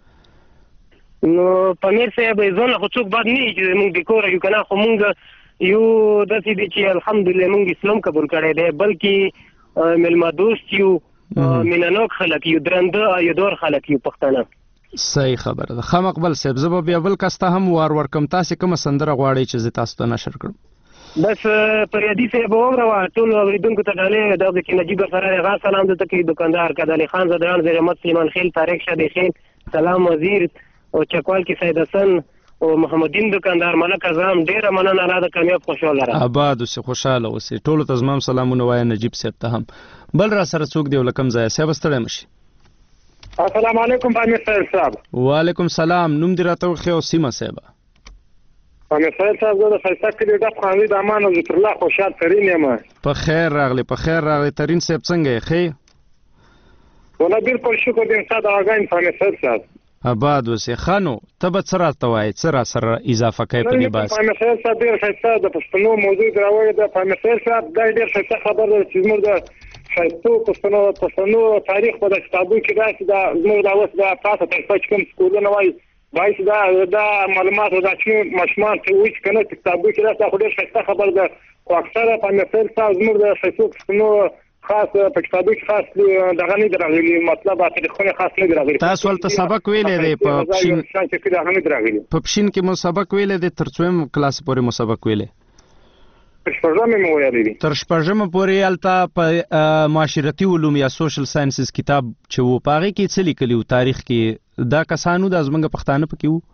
نو پامیر صاحب ځان خو څوک بد نه وي چې موږ د کوره یو که نه خو موږ یو داسې دی چې الحمدلله موږ اسلام قبول کړی دی بلکې میلمه دوست یو مینانوک خلک یو درنده یو دور خلک یو پښتانه صحیح خبره ده ښه مقبل صاحب زه به بیا بل کس ته هم وار ورکم تاسې کومه سندره غواړئ چې زه تاسو ته نشر کړم بس فریادي صاحب واوره ټول اورېدونکو ته ډالۍ دغه کې نجیب سره غا سلام دلته کې دکاندار کدالي خان زدران زیر احمد سلیمان خیل طارق شادي خیل سلام وزیر او چکوال کې سید حسن او محمدین دکاندار ملک اعظم ډیره مننه را ده کامیاب خوشاله را آباد اوسې خوشاله اوسې ټولو ته زما سلامونه وایه نجیب صاحب ته هم بل را سره څوک دی ولکم ځایه صاحب ستړی مشي السلام علیکم پامیر صاحب وعلیکم سلام نوم دې راته وښیه او سیمه صاحبه پامیر صاحب زه د ښایسته کلي ډب خانوي د امان او ذکر الله خوشحال ترین یم په خیر راغلی په خیر راغلی ترین صاحب څنګه یې ښې والله بالکل شکر دې ستا د غاګان پامیر صاحب آباد اوسې ښه نو ته به څه راته وایې څه را سره اضافه کوې په دې بحث پامیر صاحب ډېر ښایسته د پښتنو موضوع دې راوړې ده پامیر صاحب دا ډېر ښایسته خبر ده چې زموږ د ښایستو پښتنو پښتنو تاریخ په د کتابونو کې داسې دا زموږ دا اوس دا تاسو ته چې کوم سکولونه وایي باید دا دا معلومات دا چې ماشومان ته وایي که نه کتابونو کې داسې خو ډېر ښایسته خبر ده خو اکثره پامیر صاحب زموږ د ښایستو پښتنو خاص په کتابو کې خاص دغه نه درغلي مطلب تاریخونه خاص نه درغلي تاسو ولته سبق ویلې دی په پښین په پښین کې مو سبق ویلې دی تر څوم کلاس پورې مو سبق ویلې تر شپږمې مو ویلې دي تر شپږمې پورې هلته په معاشرتي علوم یا سوشل ساینسز کتاب چې و په هغې کې څه لیکلي و تاریخ کې دا کسانو دا زموږ پښتانه پکې وو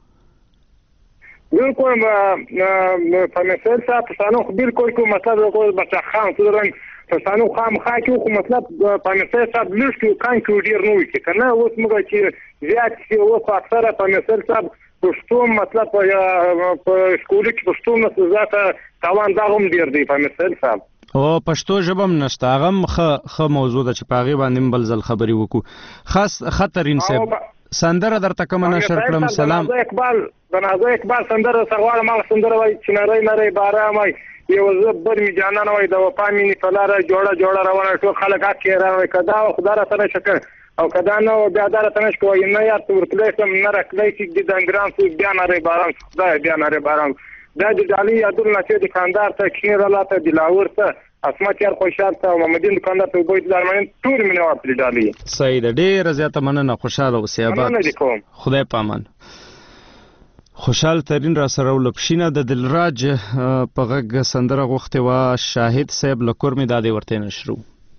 بالکل پامیر صاحب پښتانه خو بالکل کوم مطلب وکړ بچا خان څه پښتانه خامخا کې خو مطلب پامیر صاحب لږ کې کان کې ډېر نه وي که نه اوس موږ چې زیات شي اوس اکثره پامیر صاحب پښتو مطلب په سکول کې پښتو نه ځکه تاوان دا هم ډیر دی په مثال صاحب او پښتو ژبه هم نشته هغه هم ښه موضوع ده چې په هغې باندې بل ځل خبرې وکړو خاص خطرین صاحب سندره درته کومه نشر کړم سلام اقبال د نازو اقبال سندره سره غواړم هغه سندره وایي چې نری نری باران وایي یو زه بر می جانان وایي د وفا مینې په لاره جوړه جوړه روانه ټول خلک حق یې راوایي که دا خدا راته نه شکر او که دا نه بیا دا راته نه شکر وایي نه یار ته ورتلی سم نه رکلی چې د ډنګران سو بیا نری باران خدای بیا نری باران دا د ډالۍ یادونه چې دکاندار ته کښېنه راله ته دلاور ته اسمت یار خوشحال ته محمدین دکاندار ته وبوی درمنین ټول مینه واپلی ډالۍ صحیح ده ډېره زیاته مننه خوشحاله اوسئ آباد خدای پامان خوشحال ترین را سره ولپشینه د دلراج په غږ سندره غوښتې وه شاهد صاحب له کور مې دا دی ورته نشرو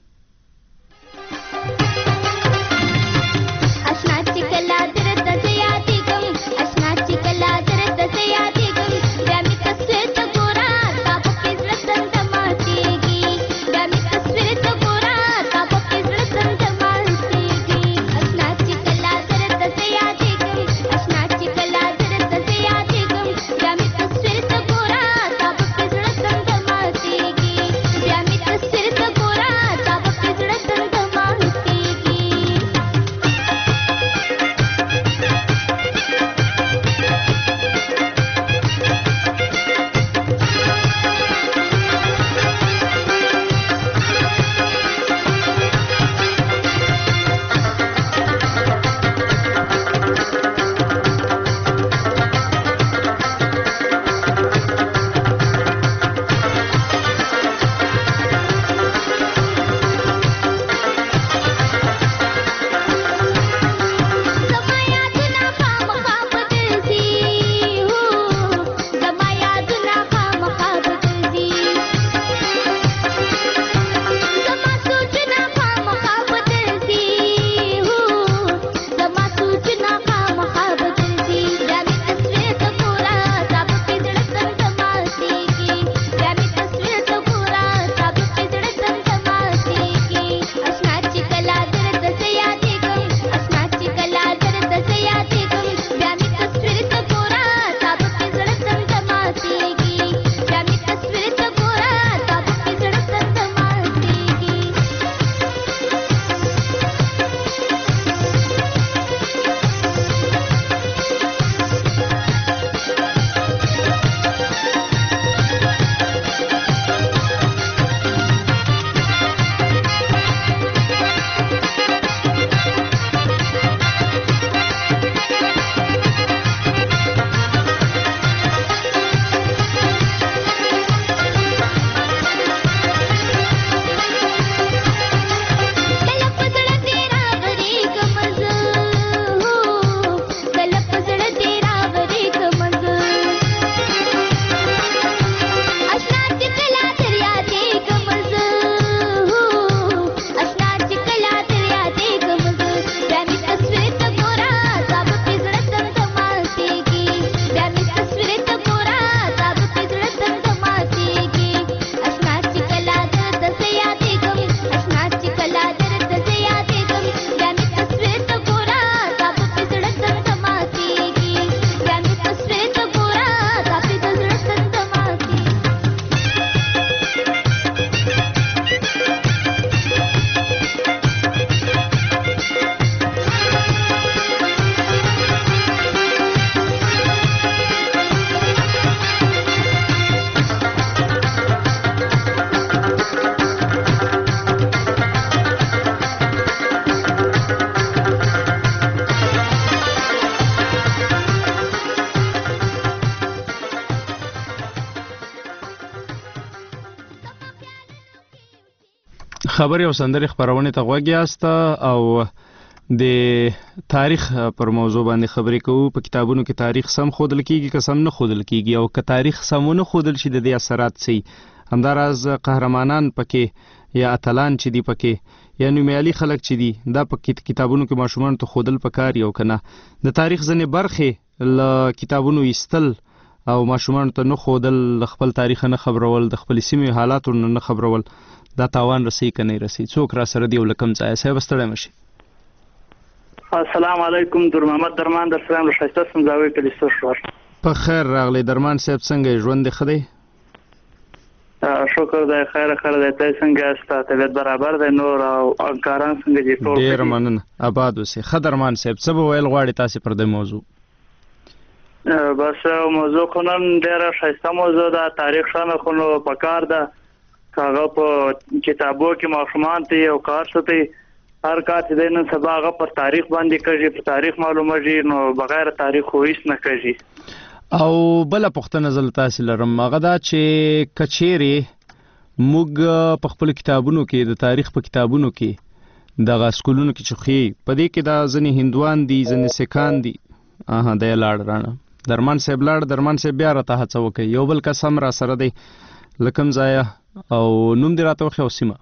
خبرې او سندرې خبرونه ته غوږ یاست او د تاریخ پر موضوع باندې خبرې کوو په کتابونو کې تاریخ سم خودل کیږي که سم نه خودل کیږي او که تاریخ سمونه خودل شي د دې اثرات سي همداراز قهرمانان پکې یا اتلان چې دی پکې یا نومیالي خلک چې دي دا په کتابونو کې ماشومان ته خودل پکار یو کنه د تاریخ ځنې برخې ل کتابونو ایستل او ماشومان ته نه خودل خپل تاریخ نه خبرول د خپل سیمې حالاتو نه خبرول دا تاوان رسي کنه رسي څوک را سره دی ولکم ځای صاحب ستړی مشي السلام علیکم در محمد درمان در سلام له شایسته سمزاوي کلیسو شور په خیر راغلی درمان صاحب څنګه ژوند دی خدای شکر دی خیر خیر دی تاسو څنګه ستاسو طبيعت برابر دی نور او کاران څنګه دي ټول ډیر مننه آباد اوسئ خدرمان صاحب څه به ویل غواړي تاسو پر دې موضوع بس موضوع خو نن ډیره ښایسته موضوع ده تاریخ شانه خو نو پکار ده هغه په کتابو کې ماشومان ته یو کار شته هر کار چې نن سبا هغه پر تاریخ باندې کوي په تاریخ معلومه نو بغیر تاریخ خو هیڅ نه کوي او بل پښتنه زل تاسو لرم هغه دا چې کچيري موږ په خپل کتابونو کې د تاریخ په کتابونو کې د غاسکولونو کې چخي په دې کې دا ځنې هندوان دي ځنې سکان دي اها د لاړ رانه درمان صاحب لاړ درمان صاحب بیا راته هڅه وکي یو بل قسم را سره دی لکم ضایع او نوم دی راته خو سیمه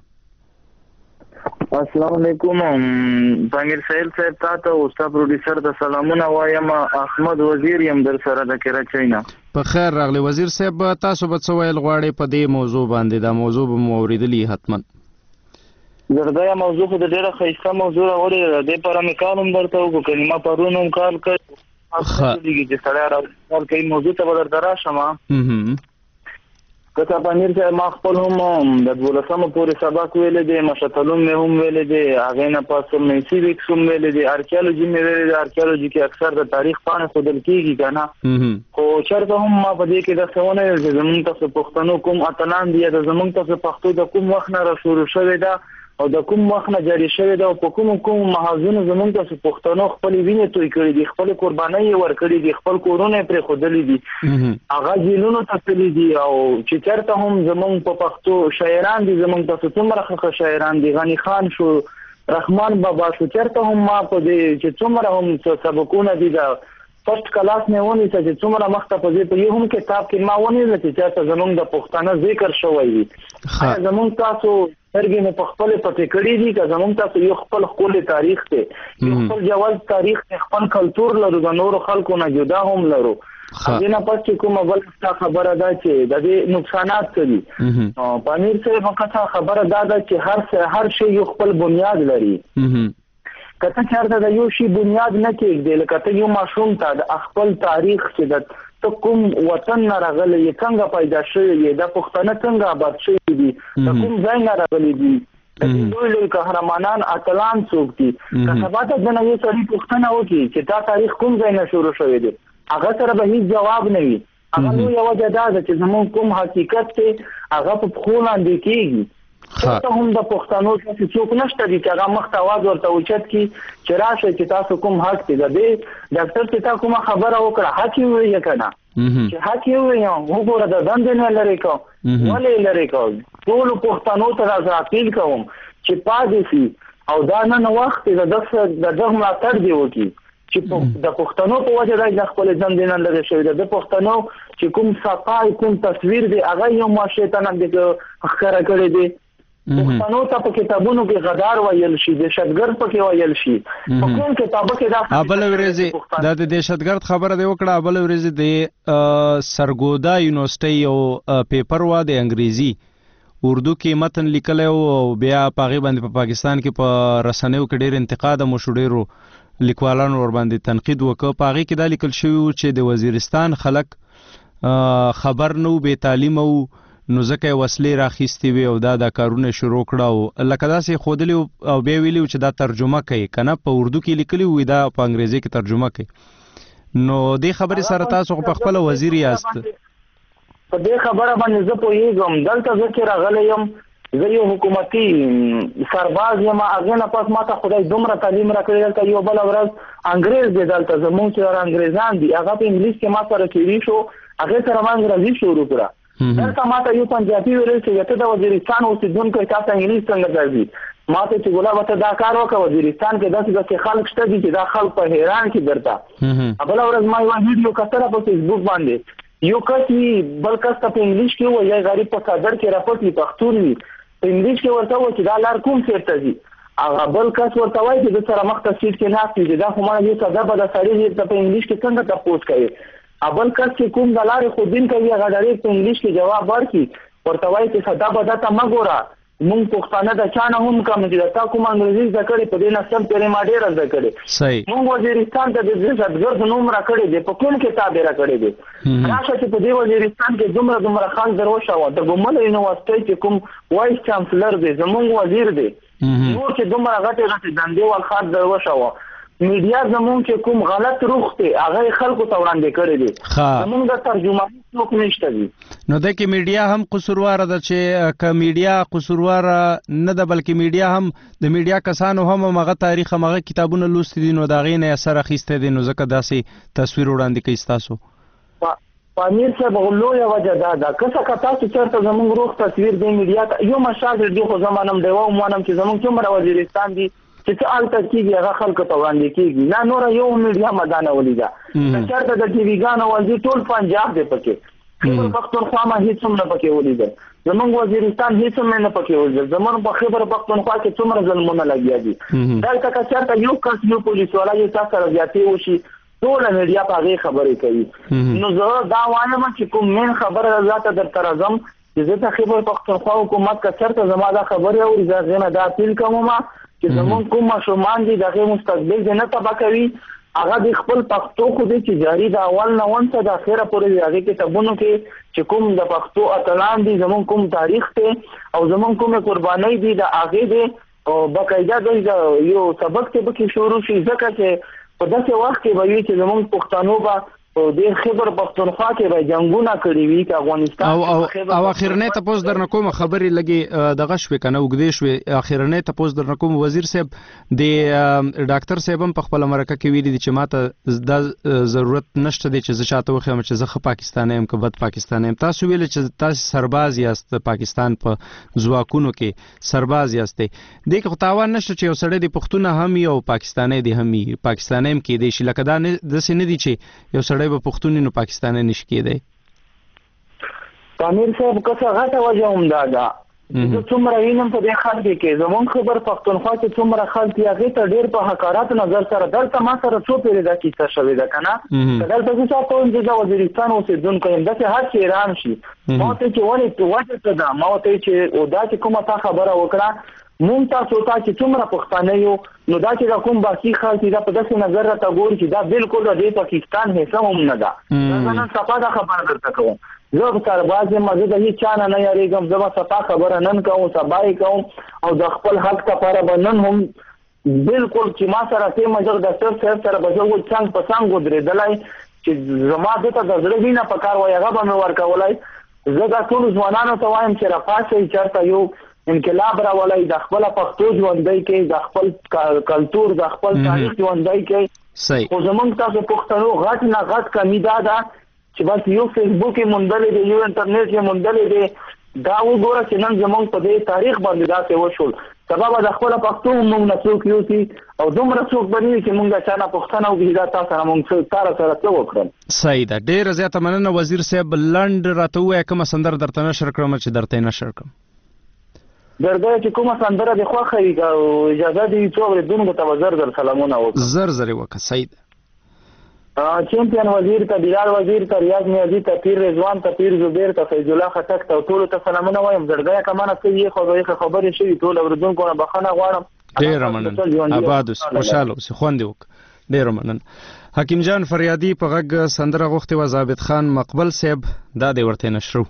السلام علیکم بنګر سیل صاحب تاسو او استاد پروډوسر د سلامونه وایم احمد وزیر یم در سره د کراچینا په خیر راغلی وزیر صاحب تاسو به څه ویل غواړئ په دې موضوع باندې دا موضوع به مو اوریدلې حتما زردا موضوع په ډیره ښایسته موضوع وړي د پر امکانوم درته وګ کلمه پرونم کال کړ خا دې چې سره راځي کوي موضوع ته ولر دراشم هم کته پنیر چې ما خپل هم د ولسمه پورې سبق ویل دي مشتلون مې هم ویل دي هغه نه پاسه مې سیویکس هم ویل دي ارکیولوژي مې ویل دي ارکیولوژي کې اکثر د تاریخ پاڼه خودل کیږي کنه خو چرته هم ما په دې کې د څونه چې زمونږ تاسو پښتنو کوم اتلان دي د زمونږ تاسو پښتو د کوم وخت نه شروع شوی دا او د کوم وخت نه جاری شوی دا په کوم کوم محاذونو زمونږ تاسو پښتنو خپل وینې توي کړی دي خپل قرباني ورکړي دي خپل کورونه پر خودلې دي هغه جیلونو تسلی دي او چې چرته هم زمونږ په پښتو شاعران دي زمونږ تاسو څومره ښه شاعران دي غنی خان شو رحمان بابا شو چرته هم ما په دې چې څومره هم سبقونه دي دا فرست کلاس نه ونی چې څومره مخته په دې په یو هم کتاب کې ما ونی چې چرته زمونږ د پښتانه ذکر شوی وي زمونږ تاسو سرګې نه په خپل پته کړی دي چې زمونږ تاسو یو خپل خپل تاریخ ته یو خپل جواز تاریخ ته خپل کلچر لرو د نور خلکو نه جدا هم لرو دینه پاتې کومه بل څه خبره ده چې د دې نقصانات څه دي او پنیر څه وکړه خبره ده چې هر هر شی یو خپل بنیاد لري کته چارته د یو شی بنیاد نه کېږي لکه ته یو ماشوم ته د خپل تاریخ چې د ته کوم وطن نه راغلی څنګه پیدا شوی د پښتنه څنګه آباد شوی دي د کوم ځای نه راغلی دي د دوی لوی قهرمانان اتلان څوک دي که سبا ته د نوې سړي پښتنه وکړي چې دا تاریخ کوم ځای نه شروع شوی دی هغه سره به هیڅ جواب نه وي هغه نو یو وجه ده چې زموږ کوم حقیقت ته هغه په خپل اندې کېږي ته هم د پښتنو چې څوک نشته دي چې هغه مخ आवाज ورته اوچت کی چې راشه چې تاسو کوم حق دی د ډاکټر چې تاسو کوم خبره وکړه حق یې ویل کنه چې حق یې ویل وګوره د دند نه لري کو ولې لري کو ټول پښتنو ته راځه اپیل کوم چې پاتې شي او دا نه وخت د دغه د دغه ملاتړ دی وکي چې د پښتنو په وجه راځي خپل دند نه لري شوی د پښتنو چې کوم صفای کوم تصویر دی هغه یو ماشیتانه د ښکارا کړی دی پښتنو ته په کتابونو کې غدار ویل شي د شتګرد په ویل شي په کوم کتابو کې دا ابل ورځي د د شتګرد خبره دی وکړه ابل ورځي د سرګودا یونیورسيټي یو پیپر وا د انګریزي اردو کې متن لیکل او بیا پاغي باندې په پاکستان کې په رسنیو کې ډېر انتقاد مو شو ډېرو لیکوالانو ور باندې تنقید وکړ پاغي کې دا لیکل شوی چې د وزیرستان خلک خبر نو به تعلیم او نو ځکه وسلې راخېستې وي او دا د کارونه شروع کړه او لکه داسې ښودلي او بیا ویلي چې دا ترجمه کوي که نه په اردو کې لیکلي وي دا په انګریزي کې ترجمه کوي نو دې خبرې سره تاسو په خپله وزیر یاست په دې خبره باندې زه پوهېږم دلته زه چې راغلی یم زه یو حکومتي سرباز یم هغې نه پس ما ته خدای دومره تعلیم راکړی دلته یو بله ورځ انګریز دی دلته زمونږ چې انګریزان دي هغه په انګلیس کې ما سره تېري شو هغې سره ما انګریزي شروع کړه دلته ما ته یو پنجابي ویل چې ته د وزیرستان اوسېدونکی تاسو انګلیس څنګه ځي ما ته چې ګلابه ته دا کار وکړه وزیرستان کې داسې داسې خلک شته دي چې دا خلک په حیران کې درته بله ورځ ما یوه ویډیو کتله په فیسبوک باندې یو کس وي بل کس ته په انګلیش کې ووایي غریب په صدر کې راپټ وي پښتون وي په انګلیش کې ورته وایي چې دا لار کوم سیټ ته ځي هغه بل کس ورته وایي چې د سره مخ ته سیټ کې ناست وي دا خو ما یو ساده بده سړی ته په انګلیش کې څنګه تپوس کوي اول کس چې کوم د لارې خودین کوي هغه ډېر په انګلیش کې جواب ورکړي ورته وایي چې ساده بده ته مه ګوره مونږ پښتانه د چانه هم کم دي تا کوم انګریزي زده کړې په دې نسل کې ما ډېر زده کړې صحیح مونږ وزیرستان ته د دهشتګرد نوم را کړی دی په کوم کتاب را کړی دی راشه چې په دې وزیرستان کې دومره دومره خلک دروښه و د ګومل یونیورسيټي چې کوم وایس چانسلر دی زمونږ وزیر دی نور چې دومره غټه غټه دندې ول خاص دروښه و میډیا زمونږ چې کوم غلط روخ دی هغه خلکو ته وړاندې کړی دی زمونږ د ترجمه څوک نشته دی نو د کې میډیا هم قصوروار ده چې ک میډیا قصوروار نه ده بلکې میډیا هم د میډیا کسانو هم هغه تاریخ هغه کتابونه لوستي دي نو دا غي نه اثر اخیسته دي نو ځکه داسې تصویر وړاندې کوي تاسو پامیر صاحب غلو یا وجه دا ده که څه تاسو چرته زمونږ روخ تصویر دی میډیا یو مشاغل دی خو زمانم دی و مونم چې زمونږ څومره وزیرستان دی چې څه الته کېږي هغه خلکو ته وړاندې کېږي نه نوره یو میډیا مدانه ولیده که چېرته د ټي ویګانو والدي ټول پنجاب دی پکې خیبر پښتونخوا ما هېڅ هم نه پکې ولیدل زمونږ وزیرستان هېڅ هم نه پکې ولیدل زمونږ په خیبر پښتونخوا کې څومره ظلمونه لګیا دي دلته که چېرته یو کس یو پولیس والا یو چا سره زیاتې وشي ټوله میډیا په هغې خبرې کوي نو زه دا وایم چې کوم مین خبره ذاته درته راځم چې زه د خیبر پښتونخوا حکومت که چېرته زما دا خبرې اوري زه هغې نه دا اپیل کوم چې زمونږ کوم ماشومان دي د هغې مستقبل دې نه تباه کوي هغه د خپل پښتو خو دی چې جاري د اول نه ون څه د اخره پورې د هغې کتابونو کې چې کوم د پښتو اتلان دي زمونږ کوم تاریخ دی او زمونږ کومې قربانۍ دي د هغې دی او باقاعده دوی د یو سبق کې به کې شروع شي ځکه چې په داسې وخت کې به وي چې زمونږ پښتنو به او د خیبر پښتونخوا کې به جنگونه کړي وي که افغانستان او او او اخرنۍ تپوس درنه کوم خبرې لګي دغه شوې کنه وګدې شوې اخرنۍ تپوس درنه کوم وزیر صاحب د ډاکټر صاحب هم په خپل مرکه کې ویلي دي چې ماته د ضرورت نشته دی چې زه چاته وخم چې زه خه پاکستاني یم که بد پاکستاني یم تاسو ویل چې تاسو سرباز یاست پاکستان په ځواکونو کې سرباز یاست دې کې تاوان نشته چې یو سړی د پښتون هم یو پاکستاني دی هم پاکستاني هم کې دی چې لکه دا داسې نه دي چې یو سړی به پښتون نو پاکستاني نشي کېدی پامیر صاحب که څه غټه وجه هم دا ده زه څومره وینم په دې خلک کې زمونږ خبر پښتونخوا کې څومره خلک دي هغې ته ډېر په حقارت نظر سره دلته ما سره څو پېرې دا کیسه شوې ده که نه که دلته زه چاته وایم چې زه وزیرستان اوسېدونکی یم داسې هر چې ایران شي ما ورته چې ولې وجه څه ده ما ورته چې دا چې کومه تا خبره وکړه مونږ تاسو ته چې څومره پښتانه یو نو دا چې دا کوم باقي خلک دا په داسې نظر راته ګوري چې دا بالکل د دې پاکستان حصه هم نه ده زه نن صفا دا خبره درته کوم زه به سرباز یم زه د هېڅ چا نه نه یارېږم زه به صفا خبره نن کوم سبا یې کوم او د خپل حق لپاره به نن هم بالکل چې ما سره تی مجر د سر صاحب سره به زه و څنګ په څنګ ودرېدلی چې زما ده ته د زړه وینه په کار وایي هغه به مې ورکولی زه دا ټولو ځوانانو ته وایم چې راپاڅئ چېرته یو انقلاب راولئ د خپله پښتو ژوندی کوي د خپل کلتور د خپل تاریخ ژوندی کوي خو زمونږ تاسو پښتنو غټ نه غټ کمی دا ده چې بس یو فیسبوک یې موندلی دی یو انټرنیټ یې موندلی دی دا وګوره چې نن زمونږ په دې تاریخ باندې داسې وشول سبا به د خپله پښتو مونږ نه څوک یوسي او دومره څوک به نه وي چې مونږ د چا نه پوښتنه وکړي دا تا سره مونږ تاره سره څه وکړم صحیح ده ډېره زیاته مننه وزیر صاحب لنډ راته ووایه کومه سندره درته نشر کړم چې درته یې نشر کړم درده چې کومه سندره دې خوښه وي که اجازه دې وي څو اورېدونکو ته به زر زر سلامونه وکړم زر زر یې وکړه صحیح ده چمپیان وزیر ته بلال وزیر ته ریاض نیازي ته پیر رضوان ته پیر زبیر ته فیض الله خټک ته ټولو ته سلامونه وایم زړګیه که مانه څه یې خو خبرې شوي ټول اورېدونکو نه بخښنه غواړم ډېره مننه اباد اوسې خوشحاله اوسې خوند یې وکړه ډېره مننه حکیم جان فریادي په غږ سندره غوښتې وه ثابت خان مقبل صاحب دا دې ورته نشرو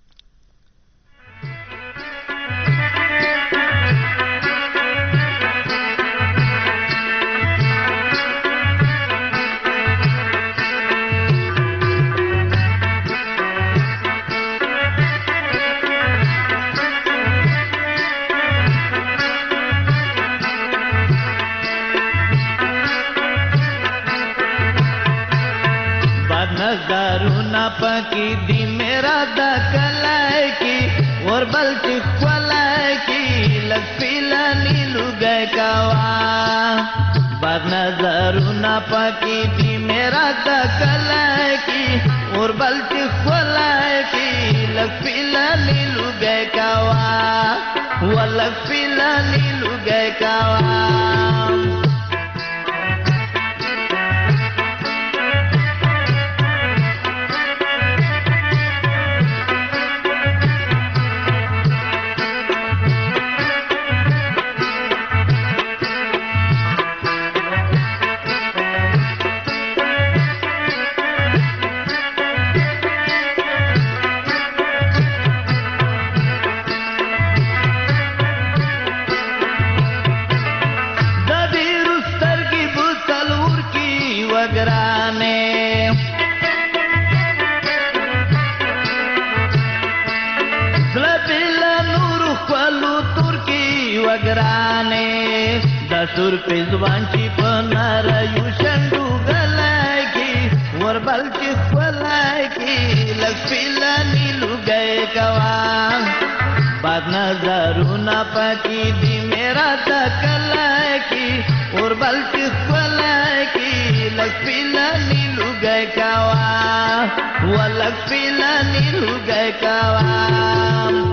नजरुना पकी दी मेरा दा कलाई की और बल्कि क्वलाई की लग पीला नीलू गए कावा बद नजरुना पकी दी मेरा दा कलाई की और बल्कि क्वलाई की लग पीला नीलू गए कावा वो लग पीला नीलू गए कावा خپلو ترکی وګرانې د سور پېزوان چې په نریو شنډو ګلی کې وربل چې خپلی کې لږ پیلني لوګی کوه بد نظرونه پکې دي میرا د کلی کې وربل چې خپلی کې لږ پیلني لوګی کوه ولږ پیلني لوګی کوه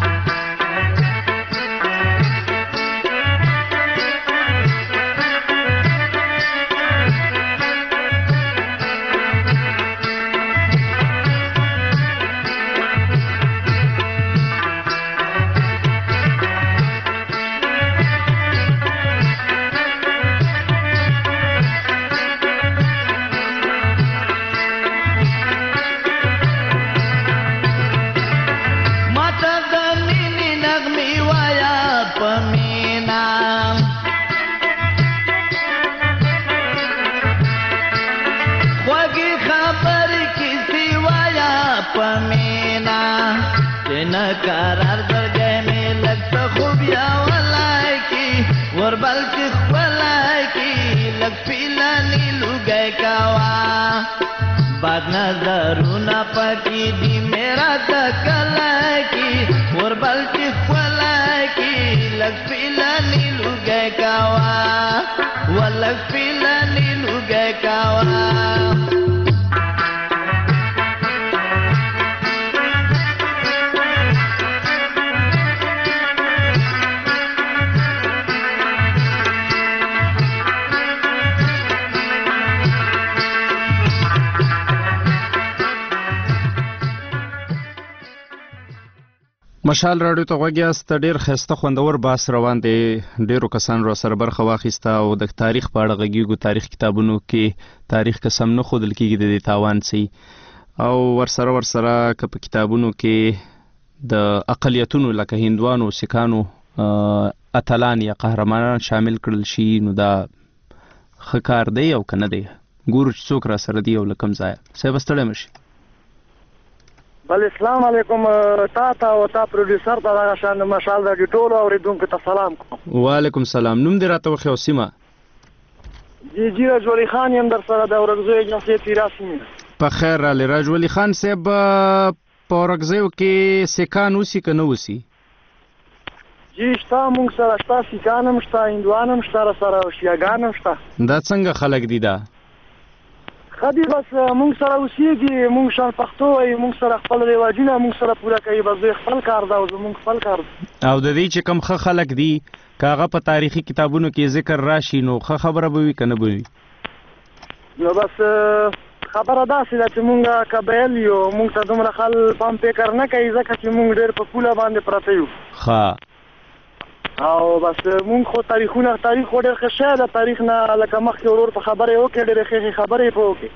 قرار درګې مې لګ خو بیا ولای کی وربل چې خپلای کی لګ پیلانی لوګي کاوه بد نظرونه پکې دی میرا د کلای کی وربل چې خپلای کی لګ پیلانی لوګي کاوه ولګ پیلانی لوګي کاوه مشال راډیو ته غوږ یاست. ډېر ښایسته خوندور بحث روان دی. ډېرو کسانو راسره برخه واخیسته او د تاریخ په اړه غږیږو. تاریخ کتابونو کې تاریخ قسم نه ښودل کېږي د دې تاوان سي او ورسره ورسره که په کتابونو کې د اقلیتونو لکه هندوانو سیکانو اتلان یا قهرمانان شامل کړل شي نو دا ښه کار دی او که نه دی. ګورو چې څوک راسره دی او له کوم ځایه. صاحب ستړی مه شي. بل اسلام علیکم. تا ته او تا پروډوسر ته دغه شان د مشال راډیو ټولو اورېدونکو ته سلام کوم. وعلیکم سلام. نوم دې راته وښیه او سیمه؟ جی جی راج ولی خان یم در سره د اورګزیو ایجنسۍ تیرا سیمې. په خیر راغلی راج ولی خان صاحب. په اورګزیو کې سیکان اوسي که نه اوسي؟ جی شته مونږ سره شته سیکان هم شته هندوان هم شته راسره او شیعګان هم شته. دا څنګه خلک دي دا؟ خدي بس مونږ سره اوسېږي مونږ شان پښتو وایي مونږ سره خپل رواجونه مونږ سره پوره کوي. بس دوی خپل کار ده او زمونږ خپل کار ده. او د دې چې کوم ښه خلک دي که هغه په تاریخي کتابونو کې ذکر راشي نو ښه خبره به وي که نه به وي؟ نو بس خبره داسې ده چې مونږ قبایل یو مونږ ته دومره خل پام فکر نه کوي ځکه چې مونږ ډېر په پوله باندې پراته یو. ښه او بس مونږ خو تاریخونه تاریخ خو ډېر ښه شی ده. تاریخ نه لکه مخکې ورور په خبرې وکړې ډېرې ښې ښې خبرې یې په وکړې.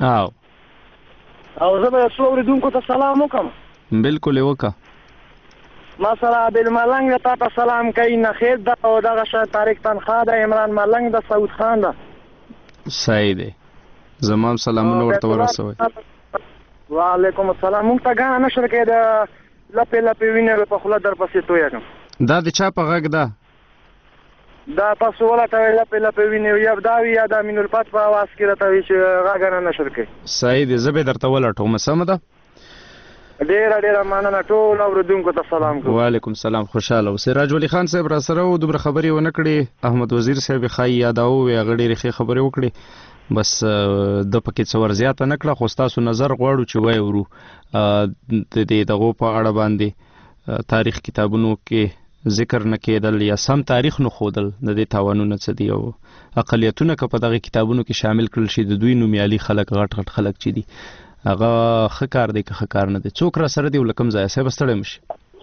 او او زه به څو اورېدونکو ته سلام وکړم. بلکل یې وکړه. ما سره عبیل ملنګ ده تا ته سلام کوي. نخید ده او دغه شی طارق تنخوا ده عمران ملنګ ده سعود خان ده. صحیح دی. زما هم سلامونه ورته ورسوئ. وعلیکم السلام. مونږ ته ګاڼه نشر کوي د لپې لپې وینې په خوله در پسې تویږم. دا د چا په غږ ده؟ دا تاسو ولټوئ لپې لپې وینې یا دا وي یا د امین الفت په اواز کې راته وي چې غږ نه نشر کوي. صحیح دی. زه به یې درته ولټوم. سمه ده. ډېره ډېره مننه. ټول اورېدونکو ته سلام کوم. وعلیکم سلام. خوشحاله اوسئ. راج ولی خان صاحب راسره و دومره خبرې ونه کړې. احمد وزیر صاحب یې ښایي یاداوه وې هغه ډېرې ښې خبرې وکړې. بس د پکې څه ور زیاته نه کړه خو ستاسو نظر غواړو چې وایو د دې دغو په اړه باندې تاریخ کتابونو کې ذکر نه کېدل یا سم تاریخ نه ښودل د دې تاوانونه څه دي او اقلیتونه که په دغه کتابونو کې شامل کړل شي د دوی نومیالي خلک غټ غټ خلک چې دي هغه ښه کار دی که ښه کار نه دی. څوک را سره دی او له کوم ځایه؟ صاحب ستړی مه شي.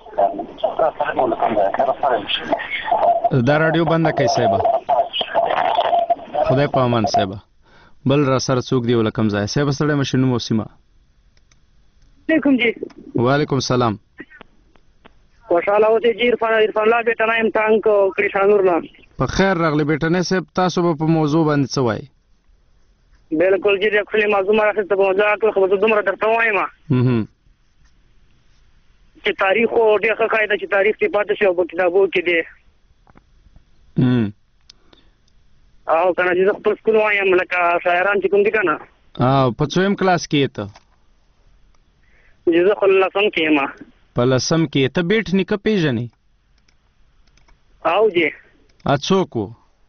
دا راډیو بنده کړئ صاحبه. خدای په امان صاحبه. بل را سره څوک دی او له کوم ځایه؟ صاحب ستړی مه شي. نوم او سیمه؟ علیکم جی. وعلیکم سلام. خوشحاله اوسئ جی. عرفان عرفان الله بیٹنه یم ټانک کریشانور نه. په خیر راغلی بیټنی صاحب. تاسو به په موضوع باندې څه وایي؟ بالکل جی. د خپلې موضوع ما راخیسته په موضوع کې خو زه دومره درته وایم چې تاریخ او ډېر ښه قاعده چې تاریخ کې پاتې شي او په کتابو کې دی او کنه چې خپل سکول وایم لکه شاعران چې کوم دي کنه او په څویم کلاس کې ته چې زه خپل لسم کې یم په لسم کې ته بیټ نیکه پیژنې او جی اڅوک وو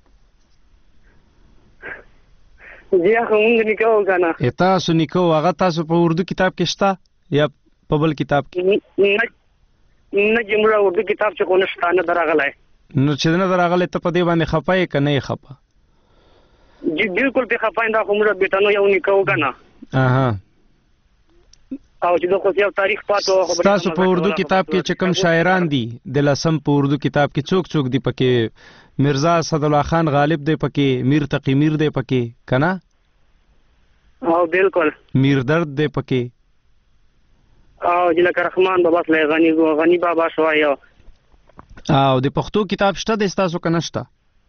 جی هغه مونږ نیکه و کنه تاسو نیکه و هغه تاسو په اردو کتاب کې شته یا په بل کتاب کې نه نه جمله اردو کتاب چې کو نشته نه دراغلی نو چې نه دراغلی ته په دې باندې خفه یې که نه یې خفه جی بالکل په خفه یم دا خو موږ بیټانو یو نیکه و کنه اها او چې د خو یو تاریخ پاتو تاسو په اردو کتاب کې چې کوم شاعران دي د لسم په اردو کتاب کې څوک څوک دي پکې مرزا اسدالله خان غالب دی پکې میر تقی میر دی پکې کنه او بالکل میر درد دی پکې او جلک رحمان بابا صلی غنی غنی بابا شوای او د پښتو کتاب شته د تاسو کنه شته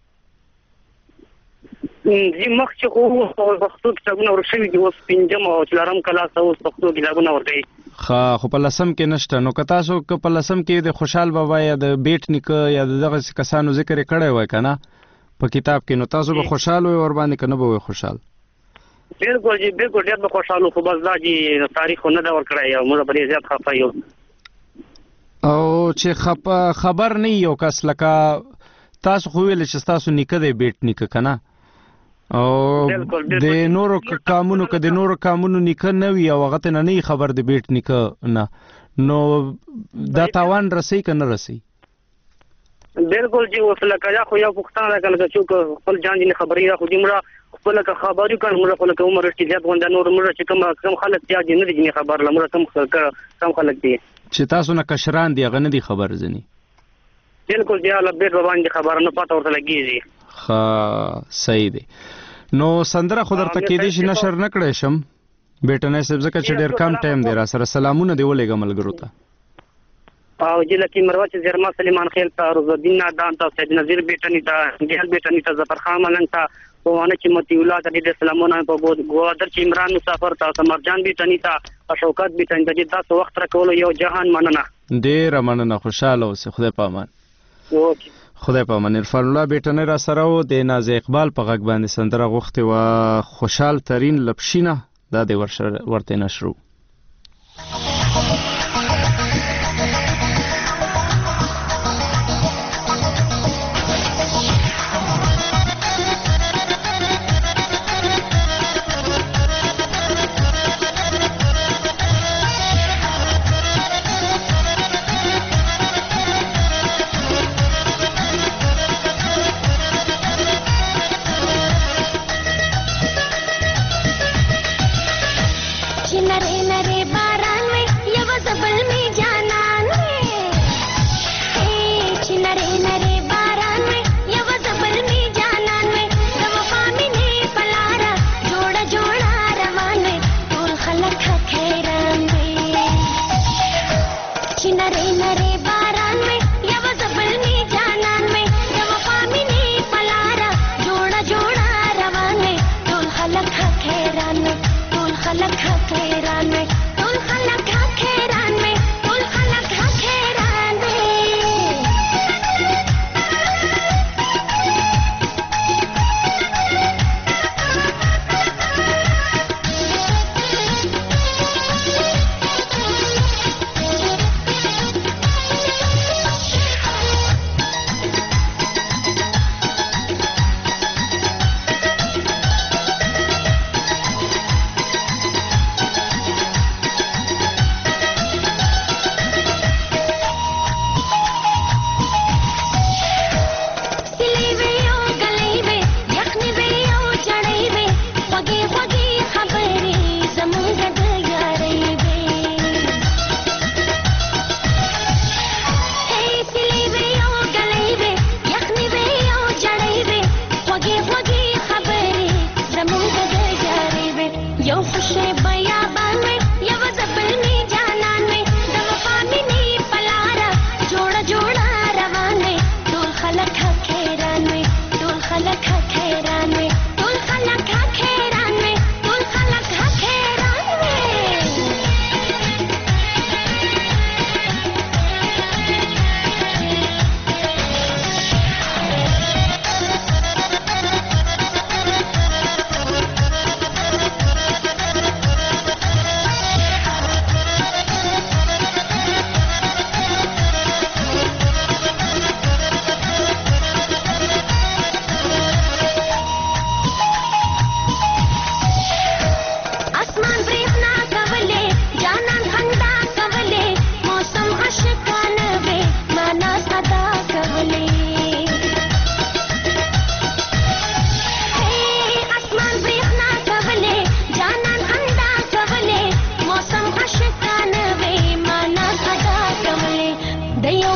زی مخ چې خو پښتو کتابونه ورشوي دي اوس پنځم او څلورم کلاس اوس پښتو کتابونه ورته خا خو په لسم کې نشته نو که تاسو که په لسم کې د خوشحال بابا یا د بیټ نیکه یا دغه کسانو ذکر کړی وای کنه په کتاب کې نو تاسو به خوشحال وي ور باندې کنه به وي خوشحال بالکل جی بالکل ډېر به خوشاله خو بس دا جی تاریخ نه دا ور کړی او موږ په دې زیات خفه یو او چې خبر نه یو کس لکه تاسو خو ویل چې تاسو نیکه دی بیټ نیکه کنه او د نورو کامونو که د نورو کامونو نیکه نه وي او هغه ته نه خبر د بیټ نیکه نه نو دا تاوان رسي که نه رسي بالکل جی اوس لکه یا خو یو پښتانه لکه لکه څوک خپل جان دي خبرې را خو دې مړه خپل که خبرې کړ مړه خو لکه عمر رښتې زیات غونډه نور مړه چې کوم کم خلک زیات دي نه دي خبر لمړه کم کم خلک دي چې تاسو نه کشران دي هغه نه دي خبر ځني بالکل جی الله بیت باندې خبر نه پته ورته لګیږي ها صحیح دی نو سندره خو درته کېدی شي نشر نه کړی شم بیټنې صاحب ځکه چې ډېر کم ټایم دی را سره سلامونه دی ولېږه ملګرو ته او جلکی مروت زرما سلیمان خیل ته روز الدین نادان ته سید نذیر بیٹنی ته ګل بیٹنی ته ظفر خان ملنګ ته وانه چې متي الله ته دې سلامونه په بود ګوادر چې عمران مسافر ته سمرجان بیٹنی ته اشوکات بیٹنی ته تاسو وخت راکول یو جهان مننه ډېر مننه خوشاله اوسه خدای پامان اوکې خدای پامان عرفان الله بیٹنی را سره و د ناز اقبال په غږ باندې سندره غوښتې و خوشحال ترین لپشینه دا د ورته نشرو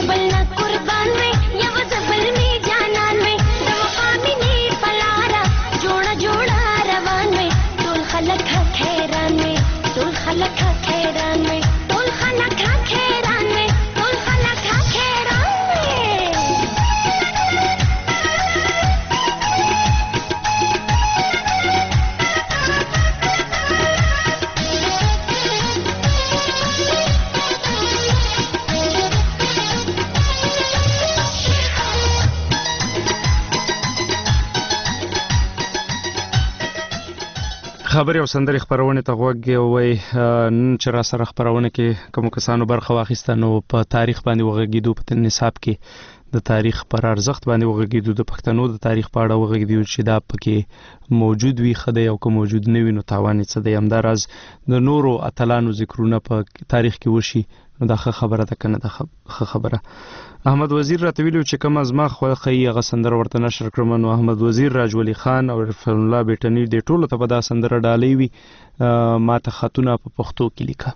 خبري او سندري خبرونه ته غوږ وي نن چې را سره خبرونه کې کوم کسانو برخه واخیسته نو په تاریخ باندې وغږیدو په نصاب کې د تاریخ پر ارزښت باندې وغږیدو د پښتنو د تاریخ په اړه وغږیدو چې دا پکې موجود وي خدای او که موجود نه وي نو تاوان څه دی همداراز د نورو اتلانو ذکرونه په تاریخ کې وشي نو دا خبره ده کنه دا خبره احمد وزیر راته ویلو چې کوم از ما خو خي هغه سندره ورته نشر کړم نو احمد وزیر راجولي خان او عرفان الله بیٹنی د ټولو ته په دا سندره ډالۍ وي ما ته خاتونه په پښتو کې لیکه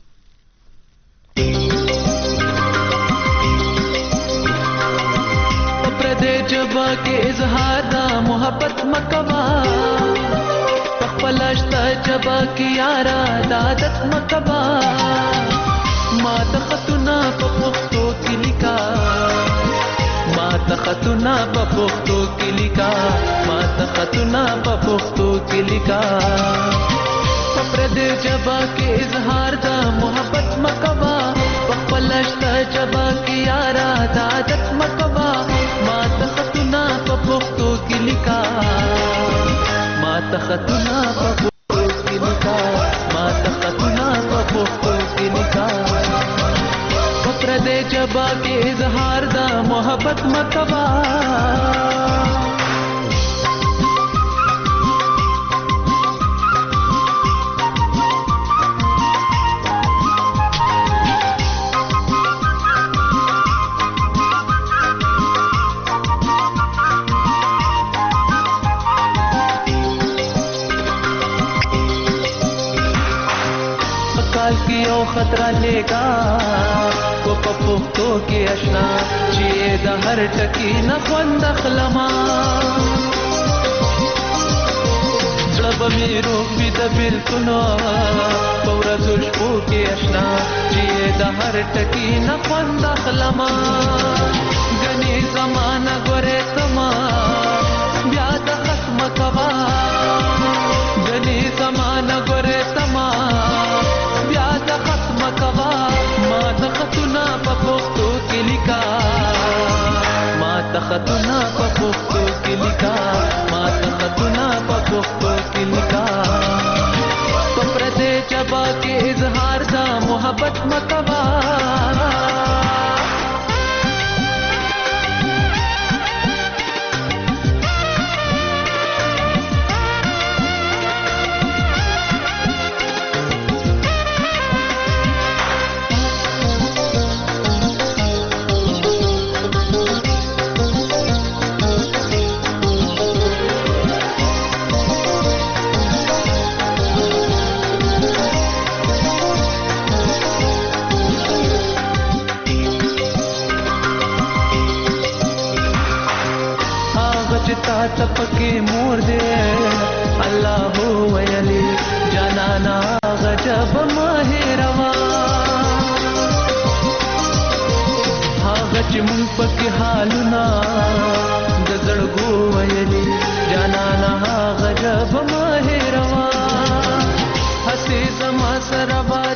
پر دې جبا کې اظهار دا محبت مکوا خپلشت جبا کې یارا د عادت مکوا ما ته خاتونه په پښتو کې لیکا ما ته خاتونه په پښتو کې لیکا ما ته خاتونه په پښتو کې لیکا پر دې جبا کې اظهار دا محبت مکوا خپلشت جبا کې یارا د عادت مکوا ما ته خاتونه په پښتو کې لیکا ما ته خاتونه په پښتو کې لیکا ما ته خاتونه په پښتو کې لیکا پر دې جبا کې اظهار دا محبت مکوا کال کی او خطرہ لےگا کو پختو کې آشنا چې د هر ټکی نه خوند خلما زړه مې روپی د بالکل پورا زلفو کې آشنا چې د هر ټکی نه خوند خلما غني زمانہ ګوره تما بیا د ختم کوا غني زمانہ ګوره تما بیا د ختم کوا ما د خاتونه په پښتو کې لیکا ما د خاتونه په پښتو کې لیکا ما د خاتونه په پښتو کې لیکا په پردې جبا کې اظهار دا محبت مکوا تپکے مور دے اللہ ویلی جانانا غجب ماہروا غچ مون پکې حالنا د زړګو ویلی جانانا غجب ماهروا هسي زما سره